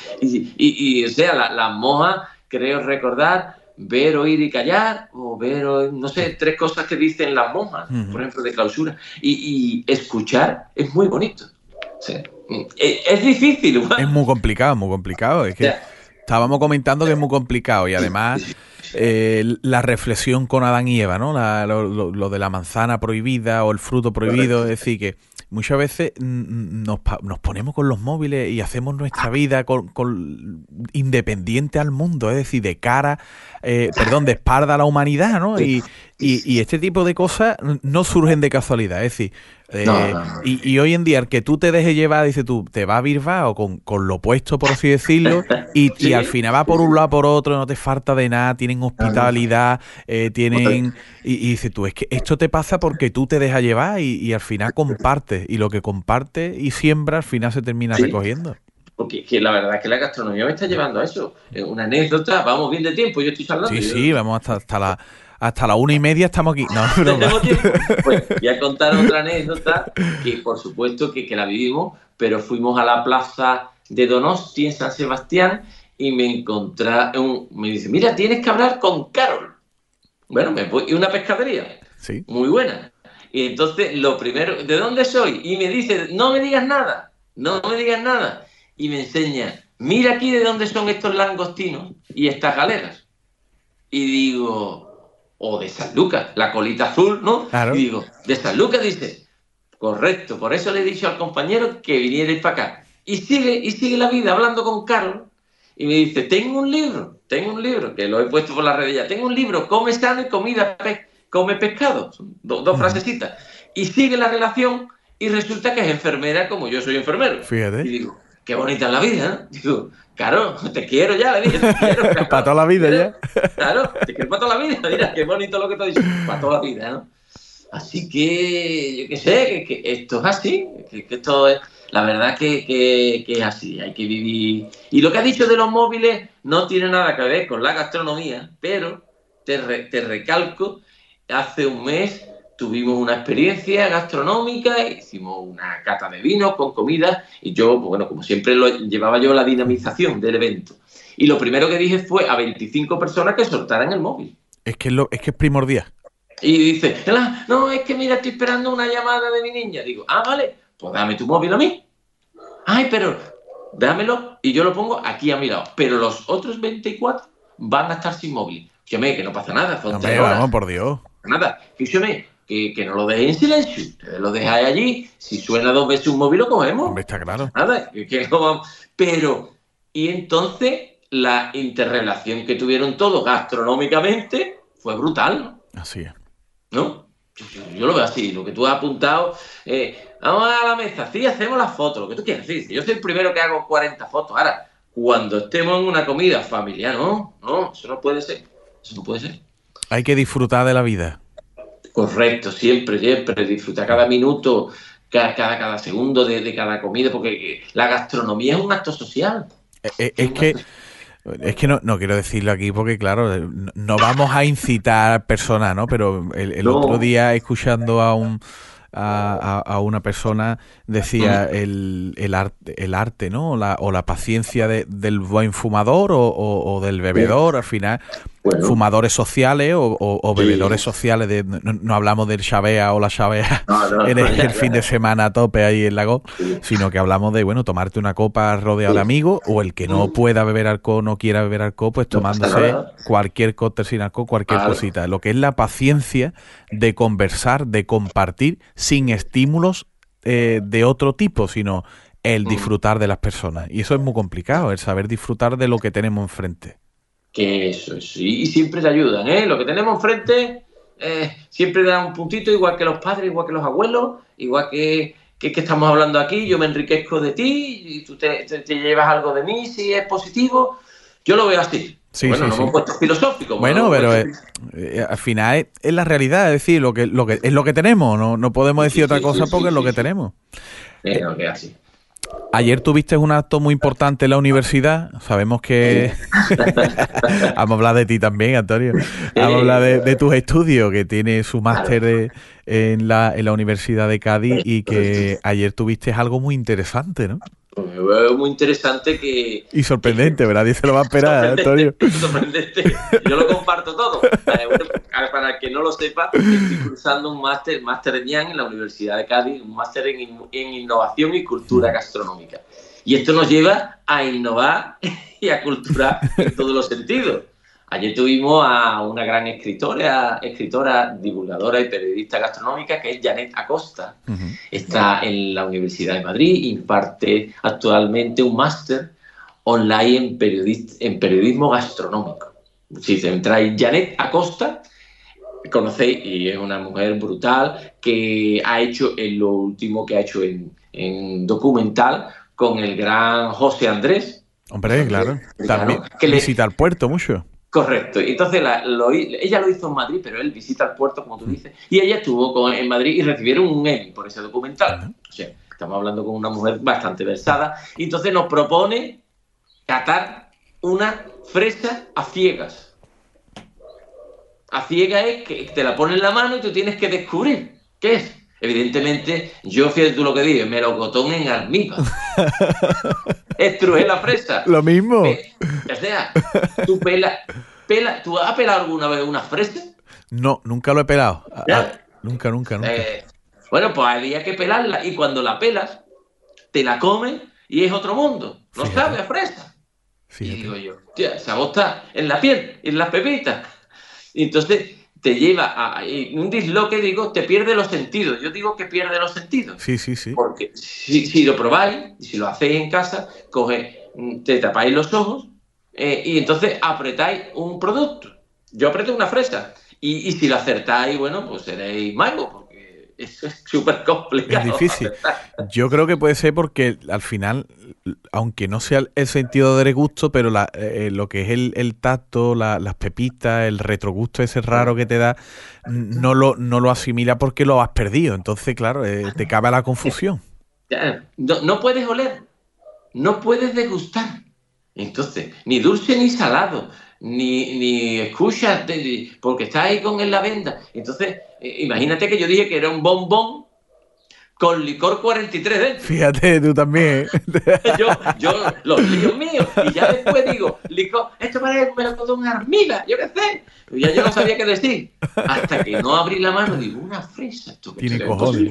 Speaker 9: Y o sea, las monjas, creo recordar, ver, oír y callar, o ver, no sé, 3 cosas que dicen las monjas, por ejemplo, de clausura. Y escuchar es muy bonito. O sea, es difícil. ¿Verdad?
Speaker 2: Es muy complicado. Es que estábamos comentando que es muy complicado, y además... la reflexión con Adán y Eva, ¿no? Lo de la manzana prohibida o el fruto prohibido. Es decir, que muchas veces nos ponemos con los móviles y hacemos nuestra vida independiente al mundo, es decir, de espalda a la humanidad, ¿no? Y este tipo de cosas no surgen de casualidad. Es decir, y hoy en día el que tú te dejes llevar, dice tú, te va a Bilbao con lo opuesto, por así decirlo, y al final va por un lado por otro, no te falta de nada, tienen hospitalidad, y dices tú, es que esto te pasa porque tú te dejas llevar y al final compartes, y lo que compartes y siembra al final se termina recogiendo.
Speaker 9: Porque que la verdad es que la gastronomía me está llevando a eso. Una anécdota, vamos bien de tiempo, yo estoy hablando.
Speaker 2: Sí, vamos hasta la 1:30 estamos aquí. No,
Speaker 9: tenemos tiempo. Pues voy a contar otra anécdota que por supuesto que la vivimos, pero fuimos a la plaza de Donosti en San Sebastián y me dice, mira, tienes que hablar con Carol. Bueno, me voy a una pescadería.
Speaker 2: Sí.
Speaker 9: Muy buena. Y entonces lo primero, ¿de dónde soy? Y me dice, no me digas nada. Y me enseña, mira aquí de dónde son estos langostinos y estas galeras. Y digo, de San Lucas, la colita azul, ¿no?
Speaker 2: Claro.
Speaker 9: Y digo, de San Lucas, dice, correcto, por eso le he dicho al compañero que vinierais para acá. Y sigue la vida hablando con Carlos, y me dice, tengo un libro, que lo he puesto por la red ya, tengo un libro, come sano y come pescado, son dos frasecitas. Y sigue la relación, y resulta que es enfermera como yo soy enfermero.
Speaker 2: Fíjate.
Speaker 9: Y digo, qué bonita es la vida, ¿eh? Digo, claro, te quiero ya, le dije, te quiero. Claro,
Speaker 2: para toda la vida ya.
Speaker 9: Claro, te quiero para toda la vida, mira, qué bonito lo que te he dicho, para toda la vida, ¿no? Así que, yo qué sé, que esto es así, que esto es, la verdad que es así, hay que vivir. Y lo que has dicho de los móviles no tiene nada que ver con la gastronomía, pero te recalco, hace un mes tuvimos una experiencia gastronómica, hicimos una cata de vinos con comida y yo, bueno, como siempre llevaba yo la dinamización del evento. Y lo primero que dije fue a 25 personas que soltaran el móvil.
Speaker 2: Es que es primordial.
Speaker 9: Y dice, no, es que mira, estoy esperando una llamada de mi niña. Digo, vale, pues dame tu móvil a mí. Ay, pero dámelo y yo lo pongo aquí a mi lado. Pero los otros 24 van a estar sin móvil. Fíjame, que no pasa nada.
Speaker 2: Vamos, por Dios.
Speaker 9: Nada, fíjame. Que no lo dejéis en silencio, ustedes lo dejáis allí, si suena 2 veces un móvil lo cogemos.
Speaker 2: Hombre, está claro.
Speaker 9: Nada, que no vamos. Pero, y entonces la interrelación que tuvieron todos gastronómicamente fue brutal, ¿no?
Speaker 2: Así es.
Speaker 9: ¿No? Yo lo veo así, lo que tú has apuntado, vamos a la mesa, sí, hacemos las fotos, lo que tú quieras, sí, yo soy el primero que hago 40 fotos, ahora, cuando estemos en una comida familiar, no, eso no puede ser,
Speaker 2: Hay que disfrutar de la vida.
Speaker 9: Correcto, siempre, disfrutar cada minuto, cada segundo de cada comida, porque la gastronomía es un acto social.
Speaker 2: Es que Es que no quiero decirlo aquí porque, claro, no vamos a incitar personas, ¿no? Pero el otro día, escuchando a una persona, decía el arte, ¿no? O la paciencia del buen fumador o del bebedor, al final. Bueno. Fumadores sociales o bebedores sociales. No hablamos del chavea o la chavea en el fin de semana a tope ahí en Lago, sino que hablamos de, bueno, tomarte una copa rodeado de amigos, o el que no pueda beber alcohol, no quiera beber alcohol, pues tomándose cualquier cóctel sin alcohol, cualquier cosita. Lo que es la paciencia de conversar, de compartir sin estímulos de otro tipo, sino el disfrutar de las personas. Y eso es muy complicado, el saber disfrutar de lo que tenemos enfrente.
Speaker 9: Que eso, sí, y siempre te ayudan, ¿eh? Lo que tenemos enfrente siempre da un puntito, igual que los padres, igual que los abuelos, igual que estamos hablando aquí. Yo me enriquezco de ti y tú te llevas algo de mí, si es positivo. Yo lo veo así.
Speaker 2: Sí,
Speaker 9: bueno,
Speaker 2: sí,
Speaker 9: no
Speaker 2: sí.
Speaker 9: hemos puesto filosófico.
Speaker 2: Bueno, pero al final es la realidad, es decir, lo que es lo que tenemos. No podemos decir otra cosa porque es lo que tenemos.
Speaker 9: No, que así.
Speaker 2: Ayer tuviste un acto muy importante en la universidad. Sabemos que... Vamos a hablar de ti también, Antonio. Vamos a hablar de tus estudios, que tienes su máster en la Universidad de Cádiz, y que ayer tuviste algo muy interesante, ¿no?
Speaker 9: Muy interesante que...
Speaker 2: Y sorprendente, ¿verdad? Nadie se lo va a esperar, Antonio.
Speaker 9: Sorprendente. Yo lo comparto todo. Para el que no lo sepa, estoy cursando un máster en IAN en la Universidad de Cádiz, un máster en innovación y cultura gastronómica. Y esto nos lleva a innovar y a culturar en todos los sentidos. Ayer tuvimos a una gran escritora, divulgadora y periodista gastronómica, que es Janet Acosta. Uh-huh. Está en la Universidad de Madrid, imparte actualmente un máster online en periodismo gastronómico. Si entráis Janet Acosta, conocéis, y es una mujer brutal que ha hecho lo último que ha hecho en documental con el gran José Andrés.
Speaker 2: Hombre, claro. También que visita el puerto mucho.
Speaker 9: Correcto. Entonces ella lo hizo en Madrid, pero él visita el puerto, como tú dices, y ella estuvo en Madrid y recibieron un Emmy por ese documental. O sea, estamos hablando con una mujer bastante versada. Y entonces nos propone catar una fresa a ciegas. A ciegas es que te la ponen en la mano y tú tienes que descubrir qué es. Evidentemente, yo, fíjate tú lo que digo, melocotón en almíbar. Estrujé la fresa.
Speaker 2: Lo mismo.
Speaker 9: O sea, tú ¿tú has pelado alguna vez una fresa?
Speaker 2: No, nunca lo he pelado. Nunca.
Speaker 9: Bueno, pues había que pelarla, y cuando la pelas, te la comes y es otro mundo. No sabe a fresa. Fíjate. Y digo yo, tía, esa bosta en la piel, en las pepitas. Y entonces te lleva a un disloque, te pierde los sentidos. Yo digo que pierde los sentidos.
Speaker 2: Sí.
Speaker 9: Porque si lo probáis, si lo hacéis en casa, te tapáis los ojos y entonces apretáis un producto. Yo apreté una fresa y si lo acertáis, bueno, pues seréis magos, porque eso es súper complicado.
Speaker 2: Es difícil. Yo creo que puede ser porque al final, aunque no sea el sentido de gusto, pero lo que es el tacto, las pepitas, el retrogusto ese raro que te da, no lo asimila porque lo has perdido. Entonces, claro, te cabe la confusión.
Speaker 9: No puedes oler, no puedes degustar. Entonces, ni dulce ni salado, ni escuchas, porque estás ahí con la venda. Entonces, imagínate que yo dije que era un bombón con licor 43 dentro.
Speaker 2: Fíjate, tú también.
Speaker 9: yo los líos míos. Y ya después digo, licor, esto parece un melocotón en armida, yo qué sé. Y ya yo no sabía qué decir. Hasta que no abrí la mano, digo, una fresa. Esto
Speaker 2: tiene cojones.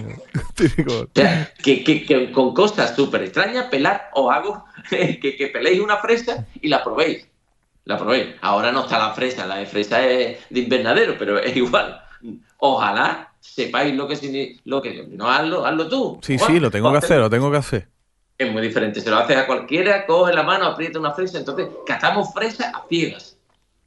Speaker 9: O sea, que con cosas súper extrañas, pelar, os hago que peléis una fresa y la probéis. Ahora no está la fresa de fresa es de invernadero, pero es igual. Ojalá sepáis lo que no, hazlo tú.
Speaker 2: Sí, lo tengo que hacer.
Speaker 9: Es muy diferente, se lo haces a cualquiera, coge la mano, aprieta una fresa, entonces catamos fresa a ciegas.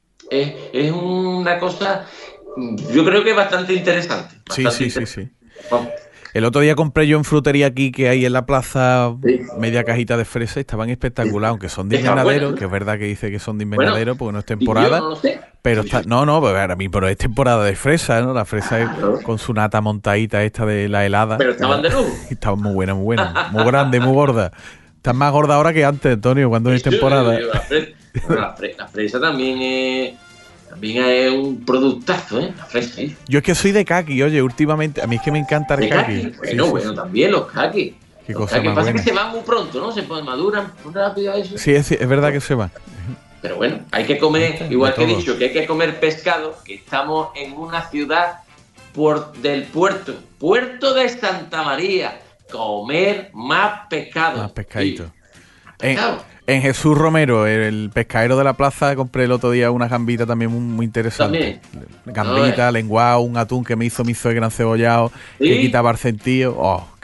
Speaker 9: Es una cosa, yo creo que bastante interesante.
Speaker 2: Sí. Vamos. El otro día compré yo en frutería aquí, que hay en la plaza, media cajita de fresas, y estaban espectaculares, aunque son de invernadero, que es verdad que dice que son de invernadero, porque no es temporada.
Speaker 9: Yo no lo sé.
Speaker 2: Pero pero es temporada de fresa, ¿no? La fresa es con su nata montadita esta de la helada.
Speaker 9: Pero estaban de lujo.
Speaker 2: Estaban muy buenas, muy grande, muy gorda. Estás más gorda ahora que antes, Antonio, cuando es temporada.
Speaker 9: La fresa también es un productazo, ¿eh? La fresa, ¿eh?
Speaker 2: Yo es que soy de kaki, oye, últimamente. A mí es que me encanta el kaki.
Speaker 9: Bueno, también los kaki.
Speaker 2: Qué
Speaker 9: Los
Speaker 2: cosa
Speaker 9: kaki
Speaker 2: más
Speaker 9: pasa
Speaker 2: buena.
Speaker 9: que se van muy pronto, ¿no? Se maduran muy rápido a eso.
Speaker 2: Sí, es verdad que se va.
Speaker 9: Pero bueno, hay que comer, igual que he
Speaker 2: todo.
Speaker 9: dicho, que hay que comer pescado, que estamos en una ciudad del puerto de Santa María. Comer más pescado.
Speaker 2: Más pescadito.
Speaker 9: Sí.
Speaker 2: En Jesús Romero, el pescadero de la plaza, compré el otro día una gambita también muy interesante. Gambita, lenguado, un atún que me hizo mi suegra encebollado, que quitaba el centillo.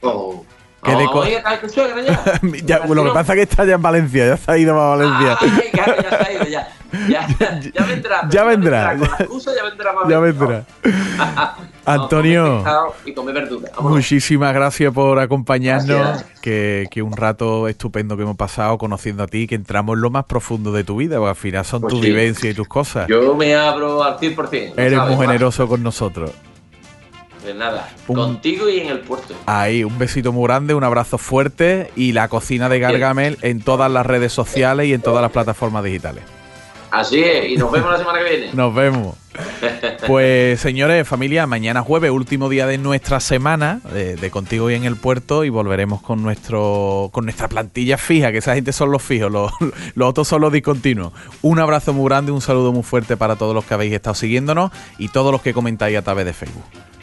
Speaker 9: ¿Tu suegra ya?
Speaker 2: Lo que pasa es que está ya en Valencia, ya se ha ido para Valencia.
Speaker 9: Claro, ya se ha ido, ya vendrá.
Speaker 2: Ya vendrá.
Speaker 9: Con la excusa ya vendrá más.
Speaker 2: Ya vendrá. Antonio,
Speaker 9: y comer verdura.
Speaker 2: muchísimas gracias por acompañarnos.
Speaker 9: Gracias.
Speaker 2: Que un rato estupendo que hemos pasado conociendo a ti, que entramos en lo más profundo de tu vida, porque al final son
Speaker 9: Pues
Speaker 2: tus
Speaker 9: sí.
Speaker 2: vivencias y tus cosas.
Speaker 9: Yo me abro al 100%.
Speaker 2: Eres
Speaker 9: ¿sabes?
Speaker 2: muy generoso con nosotros.
Speaker 9: Pues nada, contigo y en el puerto.
Speaker 2: Ahí, un besito muy grande, un abrazo fuerte y la cocina de Gargamel en todas las redes sociales y en todas las plataformas digitales.
Speaker 9: Así es, y nos vemos la semana que viene.
Speaker 2: Nos vemos. Pues señores, familia, mañana jueves, último día de nuestra semana de Contigo y en el Puerto, y volveremos con nuestra plantilla fija, que esa gente son los fijos, los otros son los discontinuos. Un abrazo muy grande, un saludo muy fuerte para todos los que habéis estado siguiéndonos y todos los que comentáis a través de Facebook.